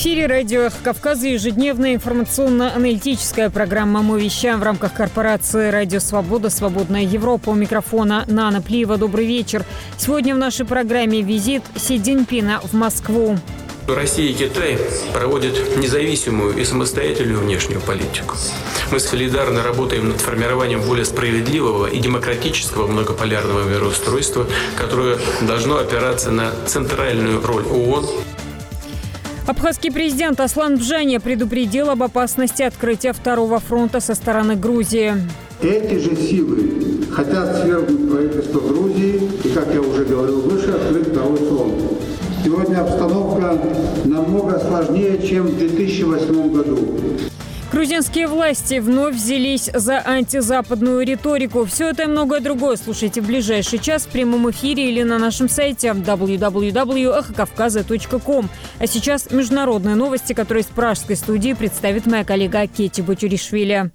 эфире радио «Эхо Кавказа» ежедневная информационно-аналитическая программа. Мы вещаем в рамках корпорации «Радио Свобода», «Свободная Европа». У микрофона Нана Плиева. Добрый вечер. Сегодня в нашей программе визит Си Цзиньпина в Москву. Россия и Китай проводят независимую и самостоятельную внешнюю политику. Мы солидарно работаем над формированием более справедливого и демократического многополярного мироустройства, которое должно опираться на центральную роль ООН. Абхазский президент Аслан Бжаня предупредил об опасности открытия второго фронта со стороны Грузии. Эти же силы хотят свергнуть правительство Грузии и, как я уже говорил выше, открыть второй фронт. Сегодня обстановка намного сложнее, чем в 2008 году. Грузинские власти вновь взялись за антизападную риторику. Все это и многое другое слушайте в ближайший час в прямом эфире или на нашем сайте www.ekhokavkaza.com. А сейчас международные новости, которые из пражской студии представит моя коллега Кетти Бутюришвили.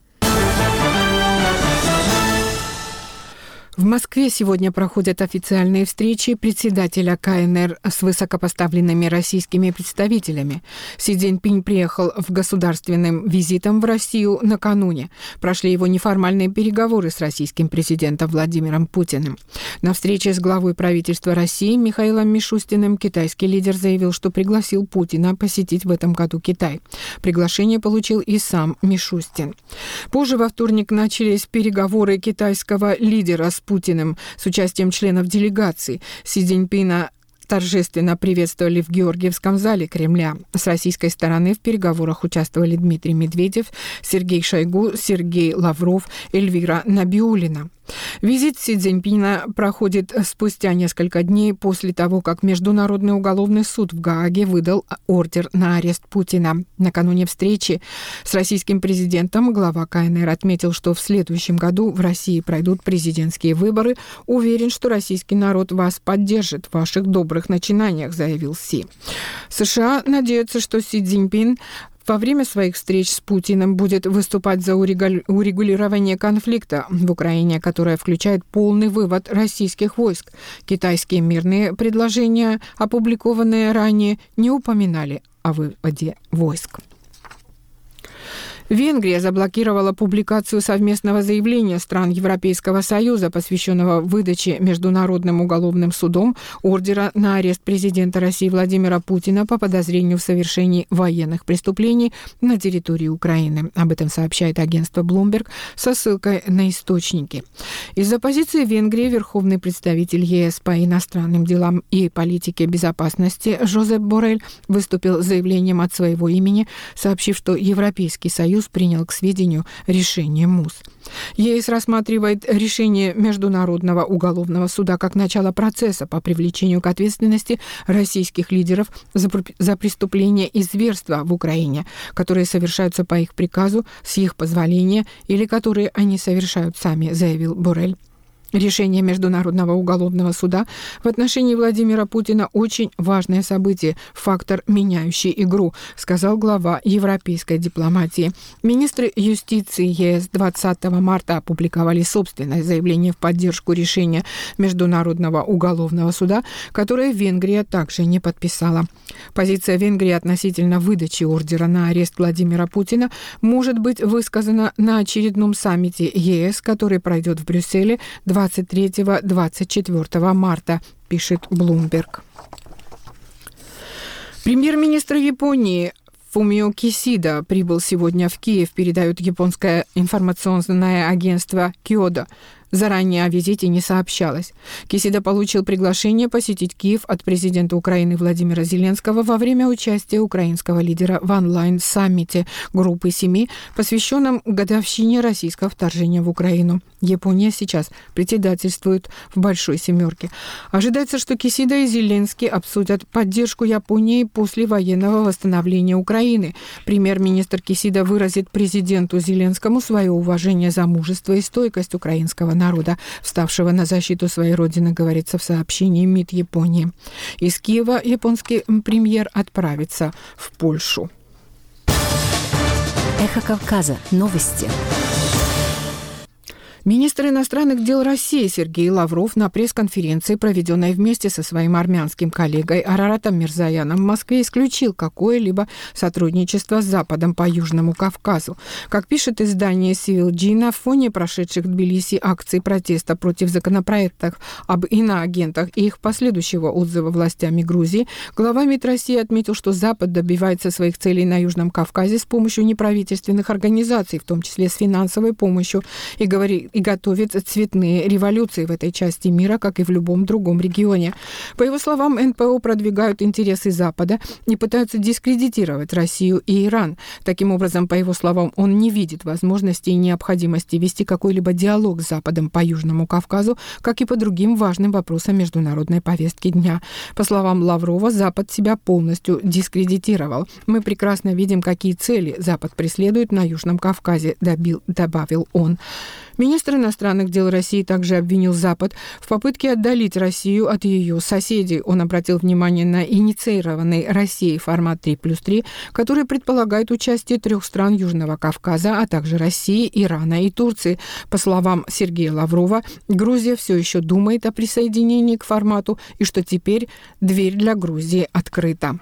В Москве сегодня проходят официальные встречи председателя КНР с высокопоставленными российскими представителями. Си Цзиньпин приехал в государственным визитом в Россию накануне. Прошли его неформальные переговоры с российским президентом Владимиром Путиным. На встрече с главой правительства России Михаилом Мишустиным китайский лидер заявил, что пригласил Путина посетить в этом году Китай. Приглашение получил и сам Мишустин. Позже во вторник начались переговоры китайского лидера с Путиным с участием членов делегации. Си Цзиньпина торжественно приветствовали в Георгиевском зале Кремля. С российской стороны в переговорах участвовали Дмитрий Медведев, Сергей Шойгу, Сергей Лавров, Эльвира Набиуллина. Визит Си Цзиньпина проходит спустя несколько дней после того, как Международный уголовный суд в Гааге выдал ордер на арест Путина. Накануне встречи с российским президентом глава КНР отметил, что в следующем году в России пройдут президентские выборы. Уверен, что российский народ вас поддержит в ваших добрых начинаниях, заявил Си. США надеются, что Си Цзиньпин во время своих встреч с Путиным будет выступать за урегулирование конфликта в Украине, которое включает полный вывод российских войск. Китайские мирные предложения, опубликованные ранее, не упоминали о выводе войск. Венгрия заблокировала публикацию совместного заявления стран Европейского Союза, посвященного выдаче Международным уголовным судом ордера на арест президента России Владимира Путина по подозрению в совершении военных преступлений на территории Украины. Об этом сообщает агентство Bloomberg со ссылкой на источники. Из-за позиции Венгрии верховный представитель ЕС по иностранным делам и политике безопасности Жозеп Боррель выступил с заявлением от своего имени, сообщив, что Европейский Союз принял к сведению решение МУС. ЕС рассматривает решение Международного уголовного суда как начало процесса по привлечению к ответственности российских лидеров за преступления и зверства в Украине, которые совершаются по их приказу, с их позволения или которые они совершают сами, заявил Боррель. Решение Международного уголовного суда в отношении Владимира Путина очень важное событие, фактор, меняющий игру, сказал глава европейской дипломатии. Министры юстиции ЕС 20 марта опубликовали собственное заявление в поддержку решения Международного уголовного суда, которое Венгрия также не подписала. Позиция Венгрии относительно выдачи ордера на арест Владимира Путина может быть высказана на очередном саммите ЕС, который пройдет в Брюсселе 23-24 марта, пишет Bloomberg. Премьер-министр Японии Фумио Кисида прибыл сегодня в Киев, передает японское информационное агентство Кёдо. Заранее о визите не сообщалось. Кисида получил приглашение посетить Киев от президента Украины Владимира Зеленского во время участия украинского лидера в онлайн-саммите Группы 7, посвященном годовщине российского вторжения в Украину. Япония сейчас председательствует в Большой Семерке. Ожидается, что Кисида и Зеленский обсудят поддержку Японии после военного восстановления Украины. Премьер-министр Кисида выразит президенту Зеленскому свое уважение за мужество и стойкость украинского народа, вставшего на защиту своей родины, говорится в сообщении МИД Японии. Из Киева японский премьер отправится в Польшу. Эхо Кавказа. Новости. Министр иностранных дел России Сергей Лавров на пресс-конференции, проведенной вместе со своим армянским коллегой Араратом Мирзояном в Москве, исключил какое-либо сотрудничество с Западом по Южному Кавказу. Как пишет издание CVLG, на фоне прошедших в Тбилиси акций протеста против законопроектов об иноагентах и их последующего отзыва властями Грузии, глава МИД России отметил, что Запад добивается своих целей на Южном Кавказе с помощью неправительственных организаций, в том числе с финансовой помощью, и готовит цветные революции в этой части мира, как и в любом другом регионе. По его словам, НПО продвигают интересы Запада и пытаются дискредитировать Россию и Иран. Таким образом, по его словам, он не видит возможности и необходимости вести какой-либо диалог с Западом по Южному Кавказу, как и по другим важным вопросам международной повестки дня. По словам Лаврова, Запад себя полностью дискредитировал. Мы прекрасно видим, какие цели Запад преследует на Южном Кавказе, добавил он. Министр иностранных дел России также обвинил Запад в попытке отдалить Россию от ее соседей. Он обратил внимание на инициированный Россией формат 3+3, который предполагает участие 3 стран Южного Кавказа, а также России, Ирана и Турции. По словам Сергея Лаврова, Грузия все еще думает о присоединении к формату и что теперь дверь для Грузии открыта.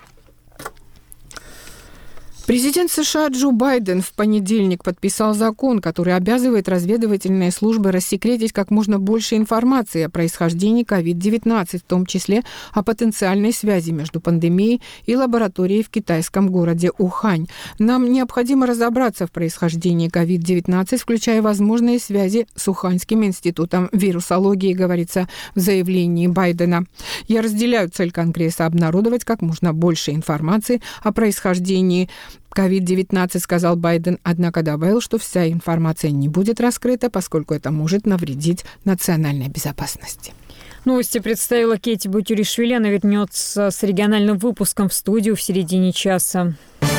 Президент США Джо Байден в понедельник подписал закон, который обязывает разведывательные службы рассекретить как можно больше информации о происхождении COVID-19, в том числе о потенциальной связи между пандемией и лабораторией в китайском городе Ухань. Нам необходимо разобраться в происхождении COVID-19, включая возможные связи с Уханьским институтом вирусологии, говорится в заявлении Байдена. Я разделяю цель Конгресса обнародовать как можно больше информации о происхождении COVID-19, сказал Байден, однако добавил, что вся информация не будет раскрыта, поскольку это может навредить национальной безопасности. Новости представила Кейти Бутюришвили. Она вернется с региональным выпуском в студию в середине часа.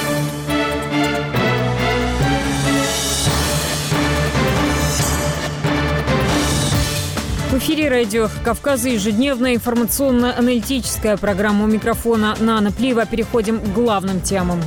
В эфире радио Кавказа ежедневная информационно-аналитическая программа. У микрофона Нана Плиева. Переходим к главным темам.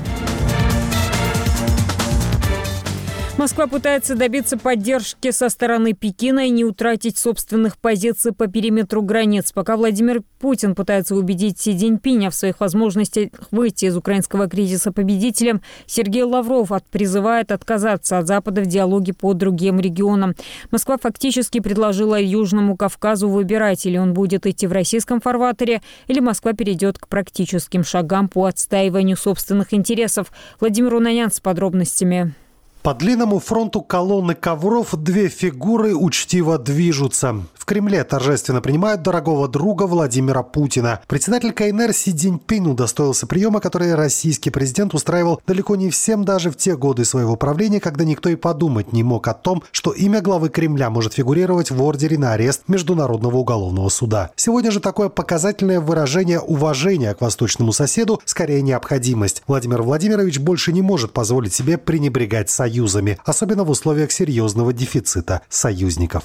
Москва пытается добиться поддержки со стороны Пекина и не утратить собственных позиций по периметру границ. Пока Владимир Путин пытается убедить Си Цзиньпиня в своих возможностях выйти из украинского кризиса победителем, Сергей Лавров призывает отказаться от Запада в диалоге по другим регионам. Москва фактически предложила Южному Кавказу выбирать, или он будет идти в российском фарватере, или Москва перейдет к практическим шагам по отстаиванию собственных интересов. Владимир Унанян с подробностями. По длинному фронту колонны ковров 2 фигуры учтиво движутся. В Кремле торжественно принимают дорогого друга Владимира Путина. Председатель КНР Си Цзиньпин удостоился приема, который российский президент устраивал далеко не всем даже в те годы своего правления, когда никто и подумать не мог о том, что имя главы Кремля может фигурировать в ордере на арест Международного уголовного суда. Сегодня же такое показательное выражение уважения к восточному соседу скорее необходимость. Владимир Владимирович больше не может позволить себе пренебрегать союзами, особенно в условиях серьезного дефицита союзников.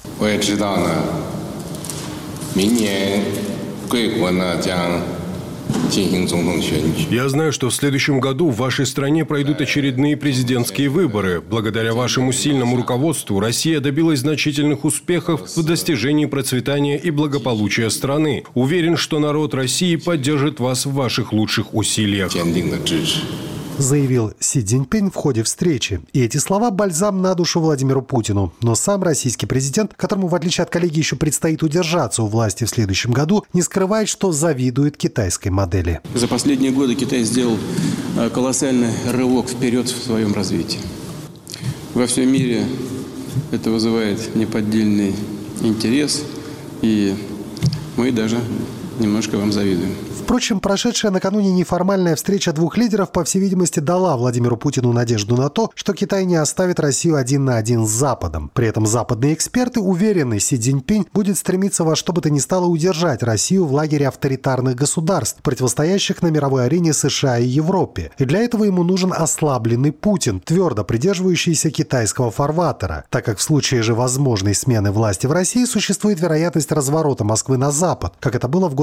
Я знаю, что в следующем году в вашей стране пройдут очередные президентские выборы. Благодаря вашему сильному руководству Россия добилась значительных успехов в достижении процветания и благополучия страны. Уверен, что народ России поддержит вас в ваших лучших усилиях. Заявил Си Цзиньпин в ходе встречи. И эти слова – бальзам на душу Владимиру Путину. Но сам российский президент, которому, в отличие от коллеги, еще предстоит удержаться у власти в следующем году, не скрывает, что завидует китайской модели. За последние годы Китай сделал колоссальный рывок вперед в своем развитии. Во всем мире это вызывает неподдельный интерес, и мы даже немножко вам завидуем. Впрочем, прошедшая накануне неформальная встреча 2 лидеров, по всей видимости, дала Владимиру Путину надежду на то, что Китай не оставит Россию 1 на 1 с Западом. При этом западные эксперты уверены, Си Цзиньпин будет стремиться во что бы то ни стало удержать Россию в лагере авторитарных государств, противостоящих на мировой арене США и Европе. И для этого ему нужен ослабленный Путин, твердо придерживающийся китайского фарватера, так как в случае же возможной смены власти в России существует вероятность разворота Москвы на Запад, как это было в годы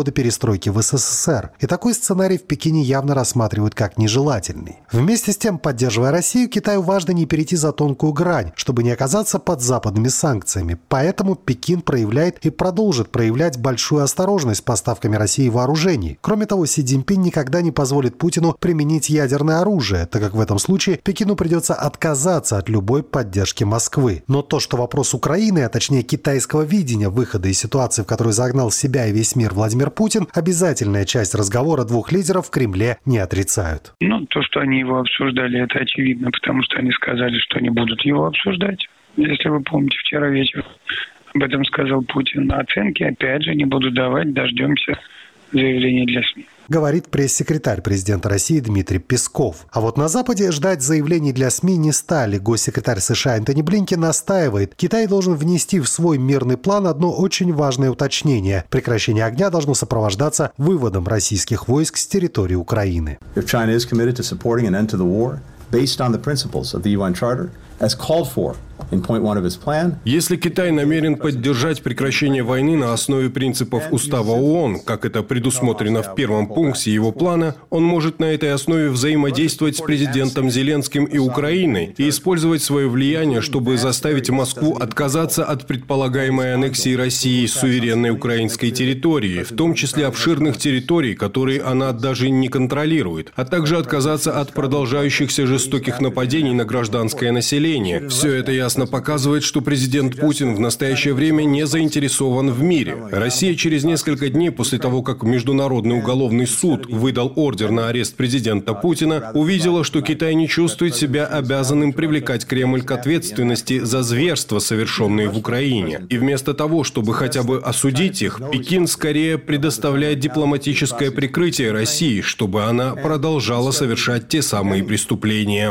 годы перестройки в СССР. И такой сценарий в Пекине явно рассматривают как нежелательный. Вместе с тем, поддерживая Россию, Китаю важно не перейти за тонкую грань, чтобы не оказаться под западными санкциями. Поэтому Пекин проявляет и продолжит проявлять большую осторожность с поставками России вооружений. Кроме того, Си Цзиньпин никогда не позволит Путину применить ядерное оружие, так как в этом случае Пекину придется отказаться от любой поддержки Москвы. Но то, что вопрос Украины, а точнее китайского видения выхода из ситуации, в которую загнал себя и весь мир Владимир Путин, обязательная часть разговора двух лидеров в Кремле не отрицают. То, что они его обсуждали, это очевидно, потому что они сказали, что они будут его обсуждать. Если вы помните, вчера вечером об этом сказал Путин. Оценки, опять же, не буду давать, дождемся заявления для СМИ. Говорит пресс-секретарь президента России Дмитрий Песков. А вот на Западе ждать заявлений для СМИ не стали. Госсекретарь США Энтони Блинкен настаивает, Китай должен внести в свой мирный план одно очень важное уточнение. Прекращение огня должно сопровождаться выводом российских войск с территории Украины. Если Китай намерен поддержать прекращение войны на основе принципов Устава ООН, как это предусмотрено в первом пункте его плана, он может на этой основе взаимодействовать с президентом Зеленским и Украиной и использовать свое влияние, чтобы заставить Москву отказаться от предполагаемой аннексии России суверенной украинской территории, в том числе обширных территорий, которые она даже не контролирует, а также отказаться от продолжающихся жестоких нападений на гражданское население. Все это ясно показывает, что президент Путин в настоящее время не заинтересован в мире. Россия через несколько дней после того, как Международный уголовный суд выдал ордер на арест президента Путина, увидела, что Китай не чувствует себя обязанным привлекать Кремль к ответственности за зверства, совершенные в Украине. И вместо того, чтобы хотя бы осудить их, Пекин скорее предоставляет дипломатическое прикрытие России, чтобы она продолжала совершать те самые преступления.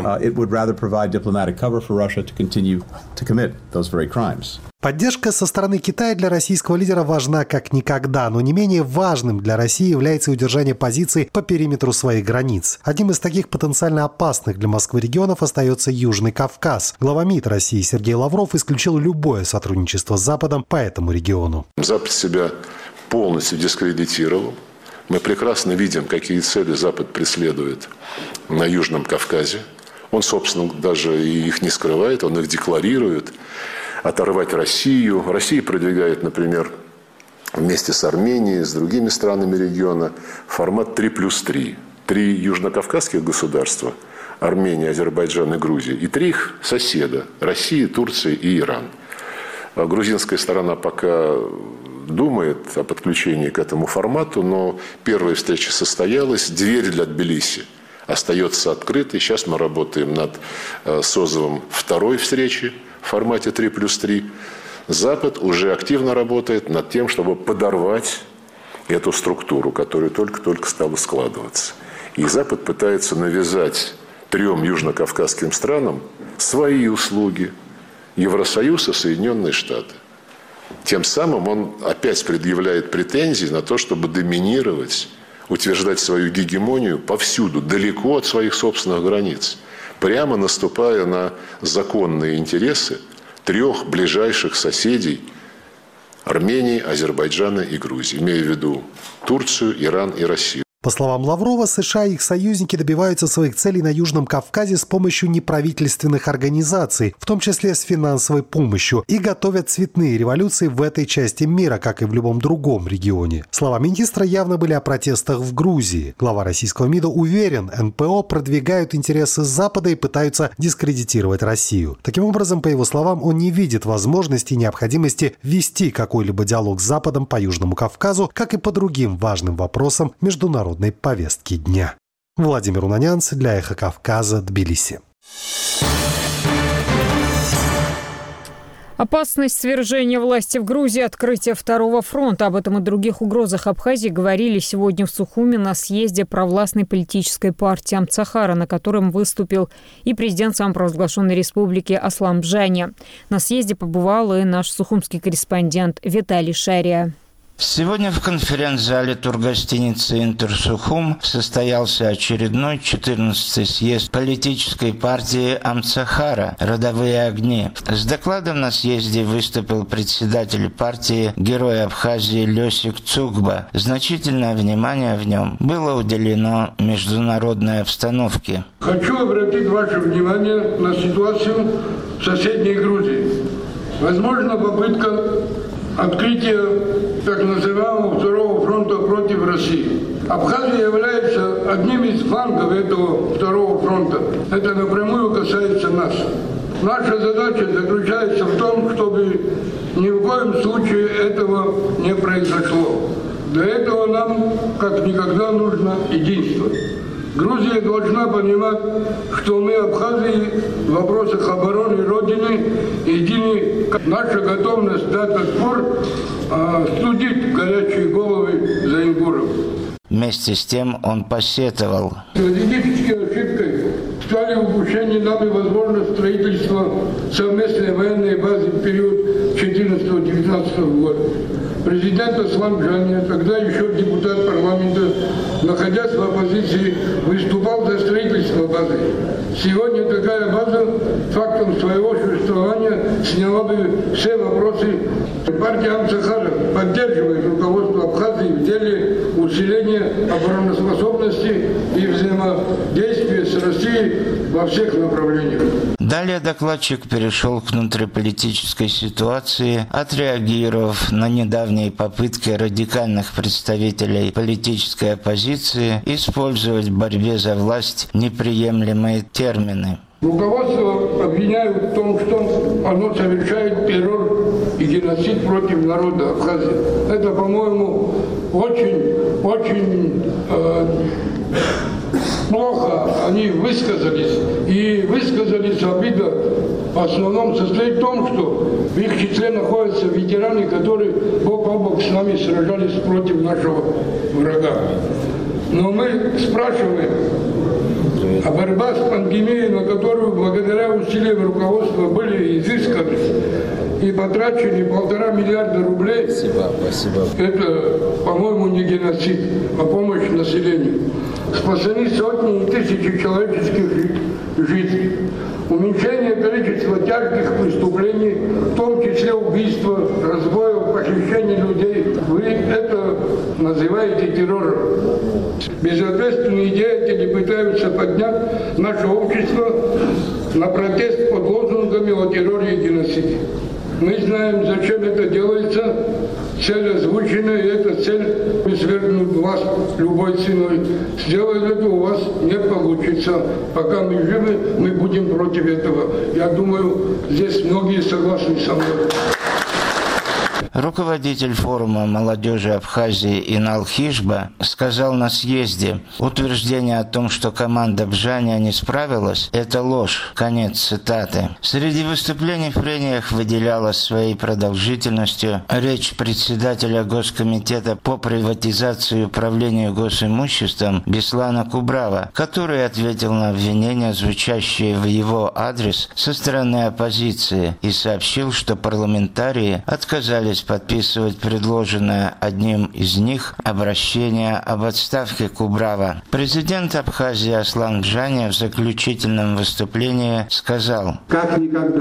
Поддержка со стороны Китая для российского лидера важна как никогда, но не менее важным для России является удержание позиций по периметру своих границ. Одним из таких потенциально опасных для Москвы регионов остается Южный Кавказ. Глава МИД России Сергей Лавров исключил любое сотрудничество с Западом по этому региону. Запад себя полностью дискредитировал. Мы прекрасно видим, какие цели Запад преследует на Южном Кавказе. Он, собственно, даже и их не скрывает, он их декларирует. Оторвать Россию. Россия продвигает, например, вместе с Арменией, с другими странами региона формат 3+3. 3 южнокавказских государства – Армения, Азербайджан и Грузия. И 3 их соседа – Россия, Турция и Иран. А грузинская сторона пока думает о подключении к этому формату, но первая встреча состоялась. Дверь для Тбилиси остается открытой. Сейчас мы работаем над созывом второй встречи в формате 3+3. Запад уже активно работает над тем, чтобы подорвать эту структуру, которая только-только стала складываться. И Запад пытается навязать 3 южнокавказским странам свои услуги. Евросоюз и Соединенные Штаты. Тем самым он опять предъявляет претензии на то, чтобы доминировать, утверждать свою гегемонию повсюду, далеко от своих собственных границ, прямо наступая на законные интересы 3 ближайших соседей – Армении, Азербайджана и Грузии, имея в виду Турцию, Иран и Россию. По словам Лаврова, США и их союзники добиваются своих целей на Южном Кавказе с помощью неправительственных организаций, в том числе с финансовой помощью, и готовят цветные революции в этой части мира, как и в любом другом регионе. Слова министра явно были о протестах в Грузии. Глава российского МИДа уверен, НПО продвигают интересы Запада и пытаются дискредитировать Россию. Таким образом, по его словам, он не видит возможности и необходимости вести какой-либо диалог с Западом по Южному Кавказу, как и по другим важным вопросам международной повестки дня. Владимир Унанянц для «Эхо Кавказа», Тбилиси. Опасность свержения власти в Грузии, открытие второго фронта. Об этом и других угрозах Абхазии говорили сегодня в Сухуми на съезде провластной политической партии Амцахара, на котором выступил и президент самопровозглашенной республики Аслам Бжаня. На съезде побывал и наш сухумский корреспондент Виталий Шария. Сегодня в конференц-зале тургостиницы «Интерсухум» состоялся очередной 14-й съезд политической партии Амцахара «Родовые огни». С докладом на съезде выступил председатель партии, герой Абхазии Лёсик Цугба. Значительное внимание в нем было уделено международной обстановке. Хочу обратить ваше внимание на ситуацию в соседней Грузии. Возможно, попытка открытия так называемого второго фронта против России. Абхазия является одним из флангов этого второго фронта. Это напрямую касается нас. Наша задача заключается в том, чтобы ни в коем случае этого не произошло. Для этого нам как никогда нужно единство. Грузия должна понимать, что мы, Абхазии, в вопросах обороны Родины едины. Наша готовность дать отпор студит горячие головы за Ингуров. Вместе с тем он посетовал. Стратегической ошибкой стали упущение нами возможность строительства совместной военной базы в период 2014-2019 года. Президент Аслан Джани, тогда еще депутат парламента, находясь в оппозиции, выступал за строительство базы. Сегодня такая база фактом своего существования сняла бы все вопросы. Партия Амцахара поддерживает руководство Абхазии в деле усиления обороноспособности и взаимодействия с Россией во всех направлениях. Далее докладчик перешел к внутриполитической ситуации, отреагировав на недавние попытки радикальных представителей политической оппозиции использовать в борьбе за власть неприемлемые термины. Руководство обвиняют в том, что оно совершает террор и геноцид против народа Абхазии. Это, по-моему, очень плохо они высказались. И высказались обида в основном состоит в том, что в их числе находятся ветераны, которые бок о бок с нами сражались против нашего врага. Но мы спрашиваем, а борьба с пандемией, на которую благодаря усилиям руководства были изысканы и потрачены 1,5 миллиарда рублей, спасибо. Это, по-моему, не геноцид, а помощь населению. Спасены сотни и тысячи человеческих жизней. Уменьшение количества тяжких преступлений, в том числе убийства, разбоев, похищения людей. Вы это называете террором. Безответственные деятели пытаются поднять наше общество на протест под лозунгами о терроре и геноциде. Мы знаем, зачем это делается. Цель озвучена, и эта цель свергнуть власть любой ценой. Сделать это у вас не получится. Пока мы живы, мы будем против этого. Я думаю, здесь многие согласны со мной. Руководитель форума молодежи Абхазии Инал Хижба сказал на съезде: утверждение о том, что команда Бжаня не справилась, это ложь. Конец цитаты. Среди выступлений в прениях выделялась своей продолжительностью речь председателя Госкомитета по приватизации и управлению госимуществом Беслана Кубрава, который ответил на обвинения, звучащие в его адрес со стороны оппозиции, и сообщил, что парламентарии отказались подписывать предложенное одним из них обращение об отставке Кубрава. Президент Абхазии Аслан Джани в заключительном выступлении сказал: Как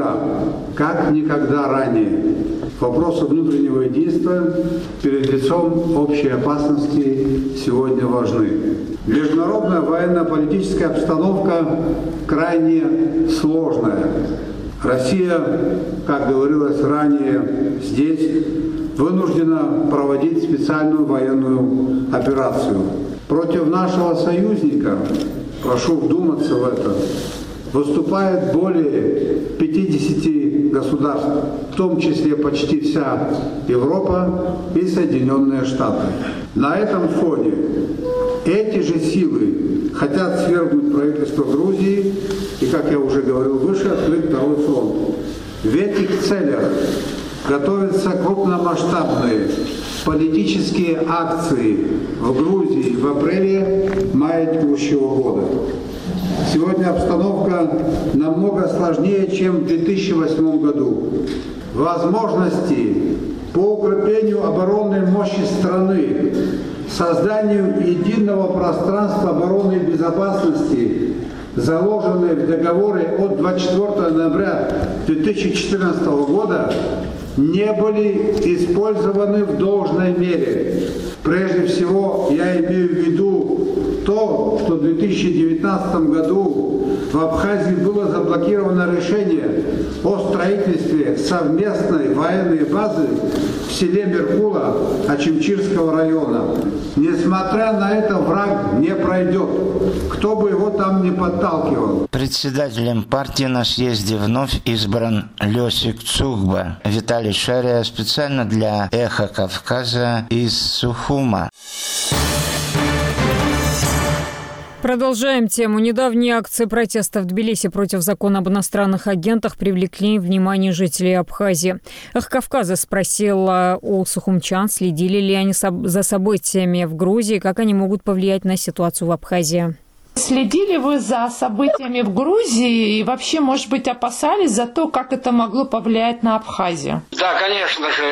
никогда ранее вопросы внутреннего единства перед лицом общей опасности сегодня важны. Международная военно-политическая обстановка крайне сложная. Россия, как говорилось ранее, здесь вынуждена проводить специальную военную операцию. Против нашего союзника, прошу вдуматься в это, выступает более 50 государств, в том числе почти вся Европа и Соединенные Штаты. На этом фоне эти же силы хотят свергнуть правительство Грузии и, как я уже говорил выше, открыть второй фронт. В этих целях готовятся крупномасштабные политические акции в Грузии в апреле-мае текущего года. Сегодня обстановка намного сложнее, чем в 2008 году. Возможности по укреплению укреплению оборонной мощи страны, созданию единого пространства обороны и безопасности, заложенные в договоре от 24 ноября 2014 года, не были использованы в должной мере. Прежде всего, я имею в виду то, что в 2019 году в Абхазии было заблокировано решение о строительстве совместной военной базы в селе Меркула Ачимчирского района. Несмотря на это, враг не пройдет, кто бы его там ни подталкивал. Председателем партии на съезде вновь избран Лёсик Цугба. Виталий Шария специально для «Эхо Кавказа» из Сухума. Продолжаем тему. Недавние акции протеста в Тбилиси против закона об иностранных агентах привлекли внимание жителей Абхазии. «Эхо Кавказа» спросила у сухумчан, следили ли они за событиями в Грузии, как они могут повлиять на ситуацию в Абхазии. Следили вы за событиями в Грузии и вообще, может быть, опасались за то, как это могло повлиять на Абхазию? Да, конечно же,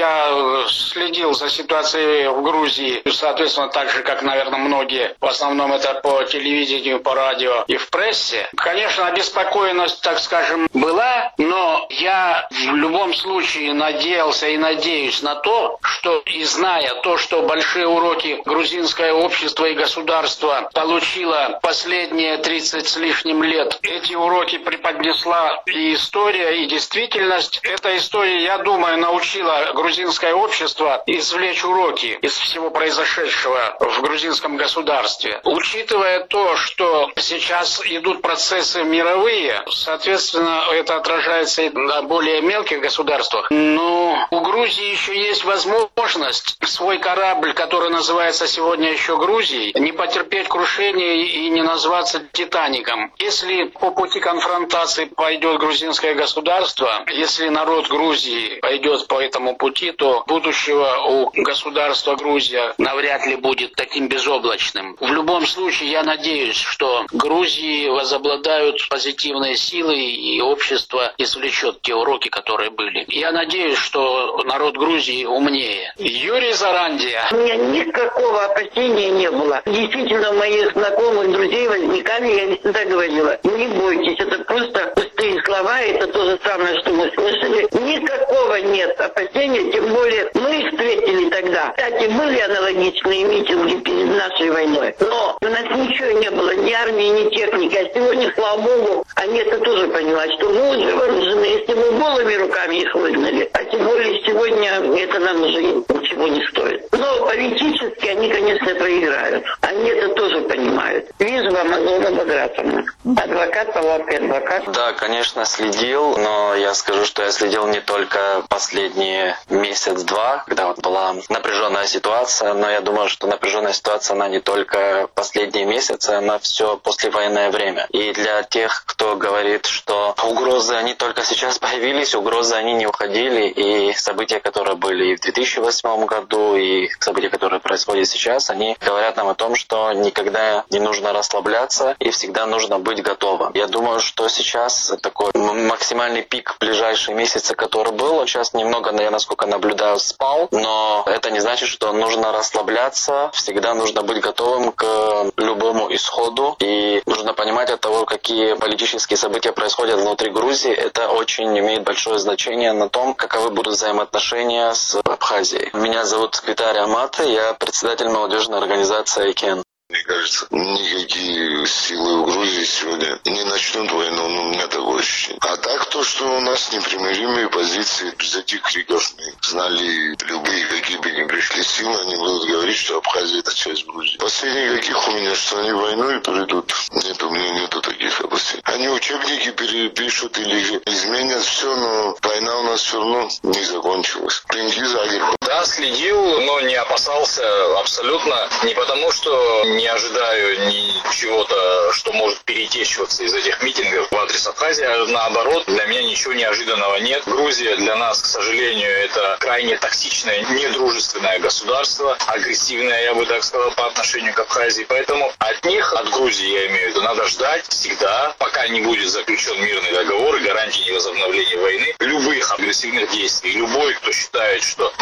я следил за ситуацией в Грузии, соответственно, так же, как, наверное, многие. В основном это по телевидению, по радио и в прессе. Конечно, обеспокоенность, так скажем, была, но я в любом случае надеялся и надеюсь на то, что, и зная то, что большие уроки грузинское общество и государство получило последние 30 с лишним лет, эти уроки преподнесла и история, и действительность. Эта история, я думаю, научила грузинское общество извлечь уроки из всего произошедшего в грузинском государстве. Учитывая то, что сейчас идут процессы мировые, соответственно, это отражается и на более мелких государствах, но у Грузии еще есть возможность свой корабль, который называется сегодня еще Грузией, не потерпеть крушение и не назваться Титаником. Если по пути конфронтации пойдет грузинское государство, если народ Грузии пойдет по этому пути, то будущего у государства Грузия навряд ли будет таким безоблачным. В любом случае, я надеюсь, что Грузии возобладают позитивные силы и общество извлечет те уроки, которые были. Я надеюсь, что народ Грузии умнее. Юрий Зарандия. У меня никакого опасения не было. Действительно, моих знакомых, друзей возникали, я всегда говорила, не бойтесь, это просто пустые слова, это то же самое, что мы слышали. Никакого нет опасения, тем более мы их встретили тогда. Кстати, были аналогичные митинги перед нашей войной, но у нас ничего не было, ни армии, ни техники. А сегодня, слава богу, они это тоже понимают, что мы уже вооружены, если мы голыми руками их выгнали. А тем более сегодня это нам уже ничего не стоит. Но политически они, конечно, проиграют. Они это тоже понимают. Вижу вам, Азона Багратовна. Адвокат, палатка, адвокат. Да, конечно, следил, но я скажу, что я следил не только последние месяц-два, когда вот была напряженная ситуация, но я думаю, что напряженная ситуация, она не только последние месяцы, она все послевоенное время. И для тех, кто говорит, что угрозы, они только сейчас появились, угрозы, они не уходили, и события, которые были и в 2008 году, и события, которые происходят сейчас, они говорят нам о том, что никогда не нужно расслабляться и всегда нужно быть готовым. Я думаю, что сейчас такой максимальный пик в ближайшие месяцы, который был, он сейчас немного, я насколько наблюдаю, спал, но это не значит, что нужно расслабляться, всегда нужно быть готовым к любому исходу, и нужно понимать от того, какие политические события происходят внутри Грузии, это очень имеет большое значение на том, каковы будут взаимоотношения с Абхазией. Меня зовут Виталий Аматы, я председатель молодежной организации «Айкен». Мне кажется, никакие силы в Грузии сегодня не начнут войну, но у меня такое ощущение. А так то, что у нас непримиримые позиции, без этих криков мы знали любые, какие бы ни пришли силы, они будут говорить, что Абхазия — это часть Грузии. Последних каких у меня, что они войной придут, нет, у меня нету таких опасений. Они учебники перепишут или изменят все, но война у нас все равно не закончилась. Тенгиз Агер. Да, следил, но не опасался абсолютно. Не потому, что не ожидаю ничего-то, что может перетечиваться из этих митингов в адрес Абхазии. А наоборот, для меня ничего неожиданного нет. Грузия для нас, к сожалению, это крайне токсичное, недружественное государство, агрессивное, я бы так сказал, по отношению к Абхазии. Поэтому от них, от Грузии, я имею в виду, надо ждать всегда, пока не будет заключен мирный договор и гарантии невозобновления войны, любых агрессивных действий. Любой, кто считает, что мы можем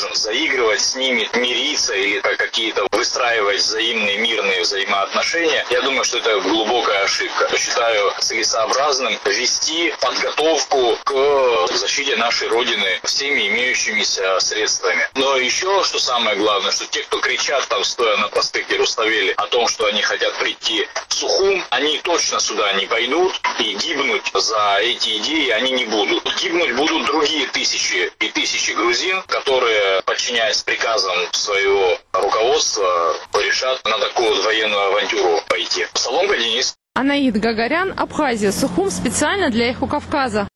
скажем, заигрывать с ними, мириться или какие-то выстраивать взаимные мирные взаимоотношения, я думаю, что это глубокая ошибка. Считаю целесообразным вести подготовку к защите нашей Родины всеми имеющимися средствами. Но еще, что самое главное, что те, кто кричат там, стоя на проспекте Руставели, о том, что они хотят прийти в Сухум, они точно сюда не пойдут, и гибнуть за эти идеи они не будут. Гибнуть будут другие тысячи и тысячи грузин, которые, подчиняясь приказам своего руководства, решат на такую вот военную авантюру пойти. Соломка, Денис. Анаид Гагарян, Абхазия, Сухум, специально для Эхо Кавказа.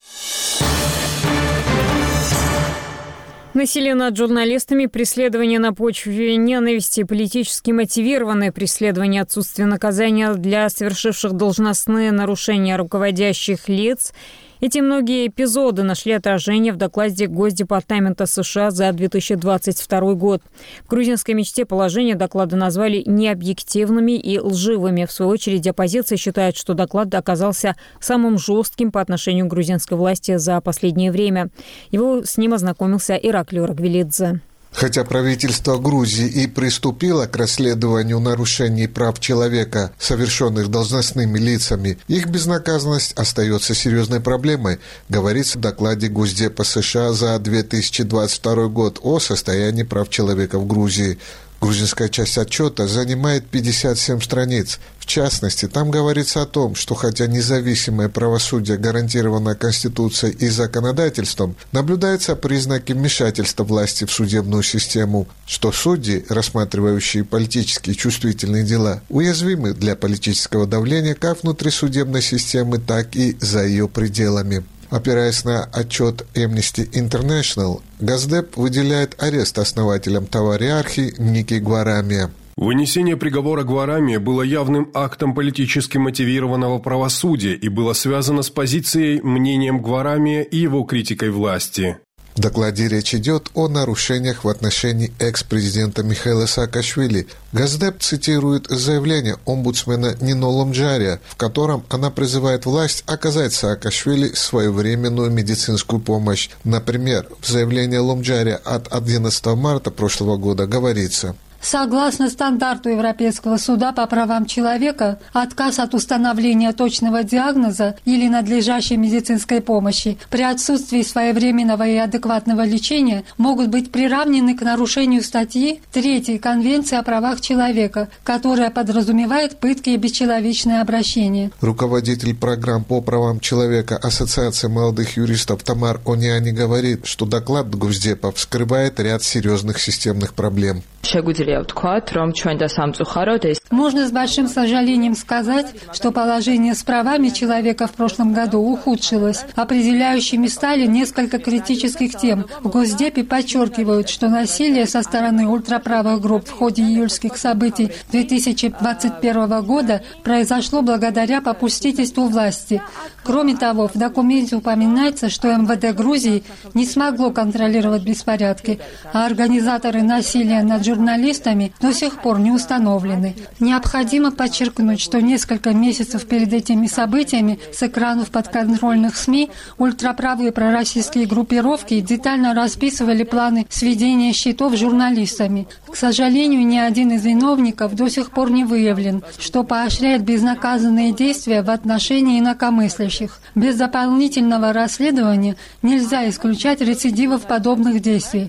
Насилие над журналистами, преследование на почве ненависти, политически мотивированное преследование, отсутствие наказания для совершивших должностные нарушения руководящих лиц. Эти многие эпизоды нашли отражение в докладе Госдепартамента США за 2022 год. В грузинской мечте положения доклада назвали необъективными и лживыми. В свою очередь, оппозиция считает, что доклад оказался самым жестким по отношению к грузинской власти за последнее время. С ним ознакомился Ираклий Оргвелидзе. Хотя правительство Грузии и приступило к расследованию нарушений прав человека, совершенных должностными лицами, их безнаказанность остается серьезной проблемой, говорится в докладе Госдепа США за 2022 год о состоянии прав человека в Грузии. Грузинская часть отчета занимает 57 страниц. В частности, там говорится о том, что хотя независимое правосудие гарантировано Конституцией и законодательством, наблюдаются признаки вмешательства власти в судебную систему, что судьи, рассматривающие политически чувствительные дела, уязвимы для политического давления как внутри судебной системы, так и за ее пределами. Опираясь на отчет Amnesty International, Госдеп выделяет арест основателям Тавариархи Ники Гварамия. Вынесение приговора Гварамии было явным актом политически мотивированного правосудия и было связано с позицией, мнением Гварамия и его критикой власти. В докладе речь идет о нарушениях в отношении экс-президента Михаила Саакашвили. Госдеп цитирует заявление омбудсмена Нино Ломджария, в котором она призывает власть оказать Саакашвили своевременную медицинскую помощь. Например, в заявлении Ломджария от 11 марта прошлого года говорится: Согласно стандарту Европейского суда по правам человека, отказ от установления точного диагноза или надлежащей медицинской помощи при отсутствии своевременного и адекватного лечения могут быть приравнены к нарушению статьи 3 Конвенции о правах человека, которая подразумевает пытки и бесчеловечное обращение. Руководитель программ по правам человека Ассоциации молодых юристов Тамар Ониани говорит, что доклад Госдепа вскрывает ряд серьезных системных проблем. Можно с большим сожалением сказать, что положение с правами человека в прошлом году ухудшилось. Определяющими стали несколько критических тем. В Госдепе подчеркивают, что насилие со стороны ультраправых групп в ходе июльских событий 2021 года произошло благодаря попустительству власти. Кроме того, в документе упоминается, что МВД Грузии не смогло контролировать беспорядки, а организаторы насилия над журналистами до сих пор не установлены. Необходимо подчеркнуть, что несколько месяцев перед этими событиями с экранов подконтрольных СМИ ультраправые пророссийские группировки детально расписывали планы сведения счетов с журналистами. К сожалению, ни один из виновников до сих пор не выявлен, что поощряет безнаказанные действия в отношении инакомыслящих. Без дополнительного расследования нельзя исключать рецидивов подобных действий.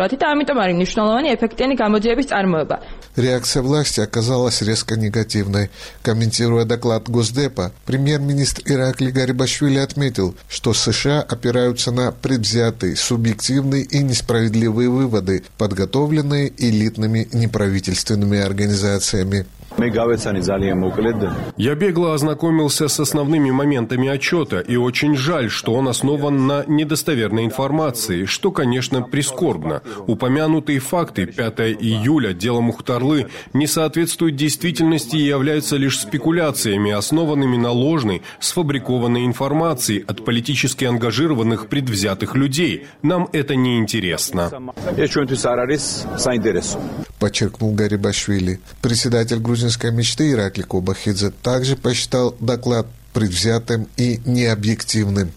Реакция власти оказалась резко негативной. Комментируя доклад Госдепа, премьер-министр Ираклий Гарибашвили отметил, что США опираются на предвзятые, субъективные и несправедливые выводы, подготовленные элитными неправительственными организациями. Я бегло ознакомился с основными моментами отчета, и очень жаль, что он основан на недостоверной информации, что, конечно, прискорбно. Упомянутые факты 5 июля дела Мухтарлы не соответствуют действительности и являются лишь спекуляциями, основанными на ложной, сфабрикованной информации от политически ангажированных предвзятых людей. Нам это не интересно. Подчеркнул Гарибашвили. Председатель грузинской мечты Ираклий Кобахидзе также посчитал доклад предвзятым и необъективным.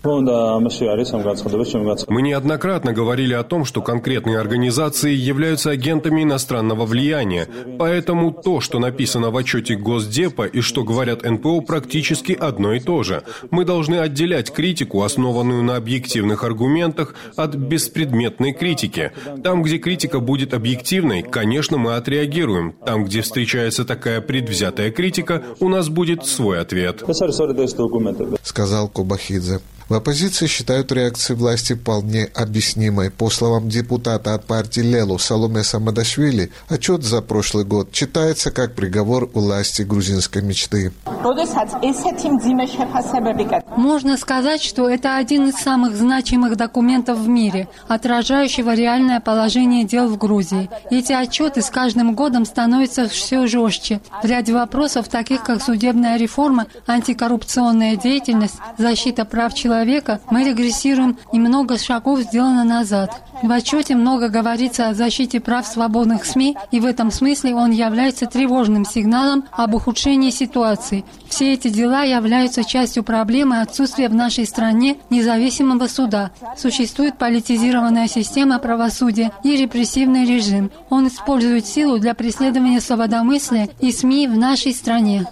Мы неоднократно говорили о том, что конкретные организации являются агентами иностранного влияния. Поэтому то, что написано в отчете Госдепа и что говорят НПО, практически одно и то же. Мы должны отделять критику, основанную на объективных аргументах, от беспредметной критики. Там, где критика будет объективной, конечно, мы отреагируем. Там, где встречается такая предвзятая критика, у нас будет свой ответ. Сказал Кобахидзе. В оппозиции считают реакцию власти вполне объяснимой. По словам депутата от партии Лелу Саломе Самадашвили, отчет за прошлый год читается как приговор власти грузинской мечты. Можно сказать, что это один из самых значимых документов в мире, отражающего реальное положение дел в Грузии. Эти отчеты с каждым годом становятся все жестче. В ряде вопросов, таких как судебная реформа, антикоррупционная деятельность, защита прав человека, мы регрессируем, и много шагов сделано назад. В отчете много говорится о защите прав свободных СМИ, и в этом смысле он является тревожным сигналом об ухудшении ситуации. Все эти дела являются частью проблемы отсутствия в нашей стране независимого суда. Существует политизированная система правосудия и репрессивный режим. Он использует силу для преследования свободомыслия и СМИ в нашей стране.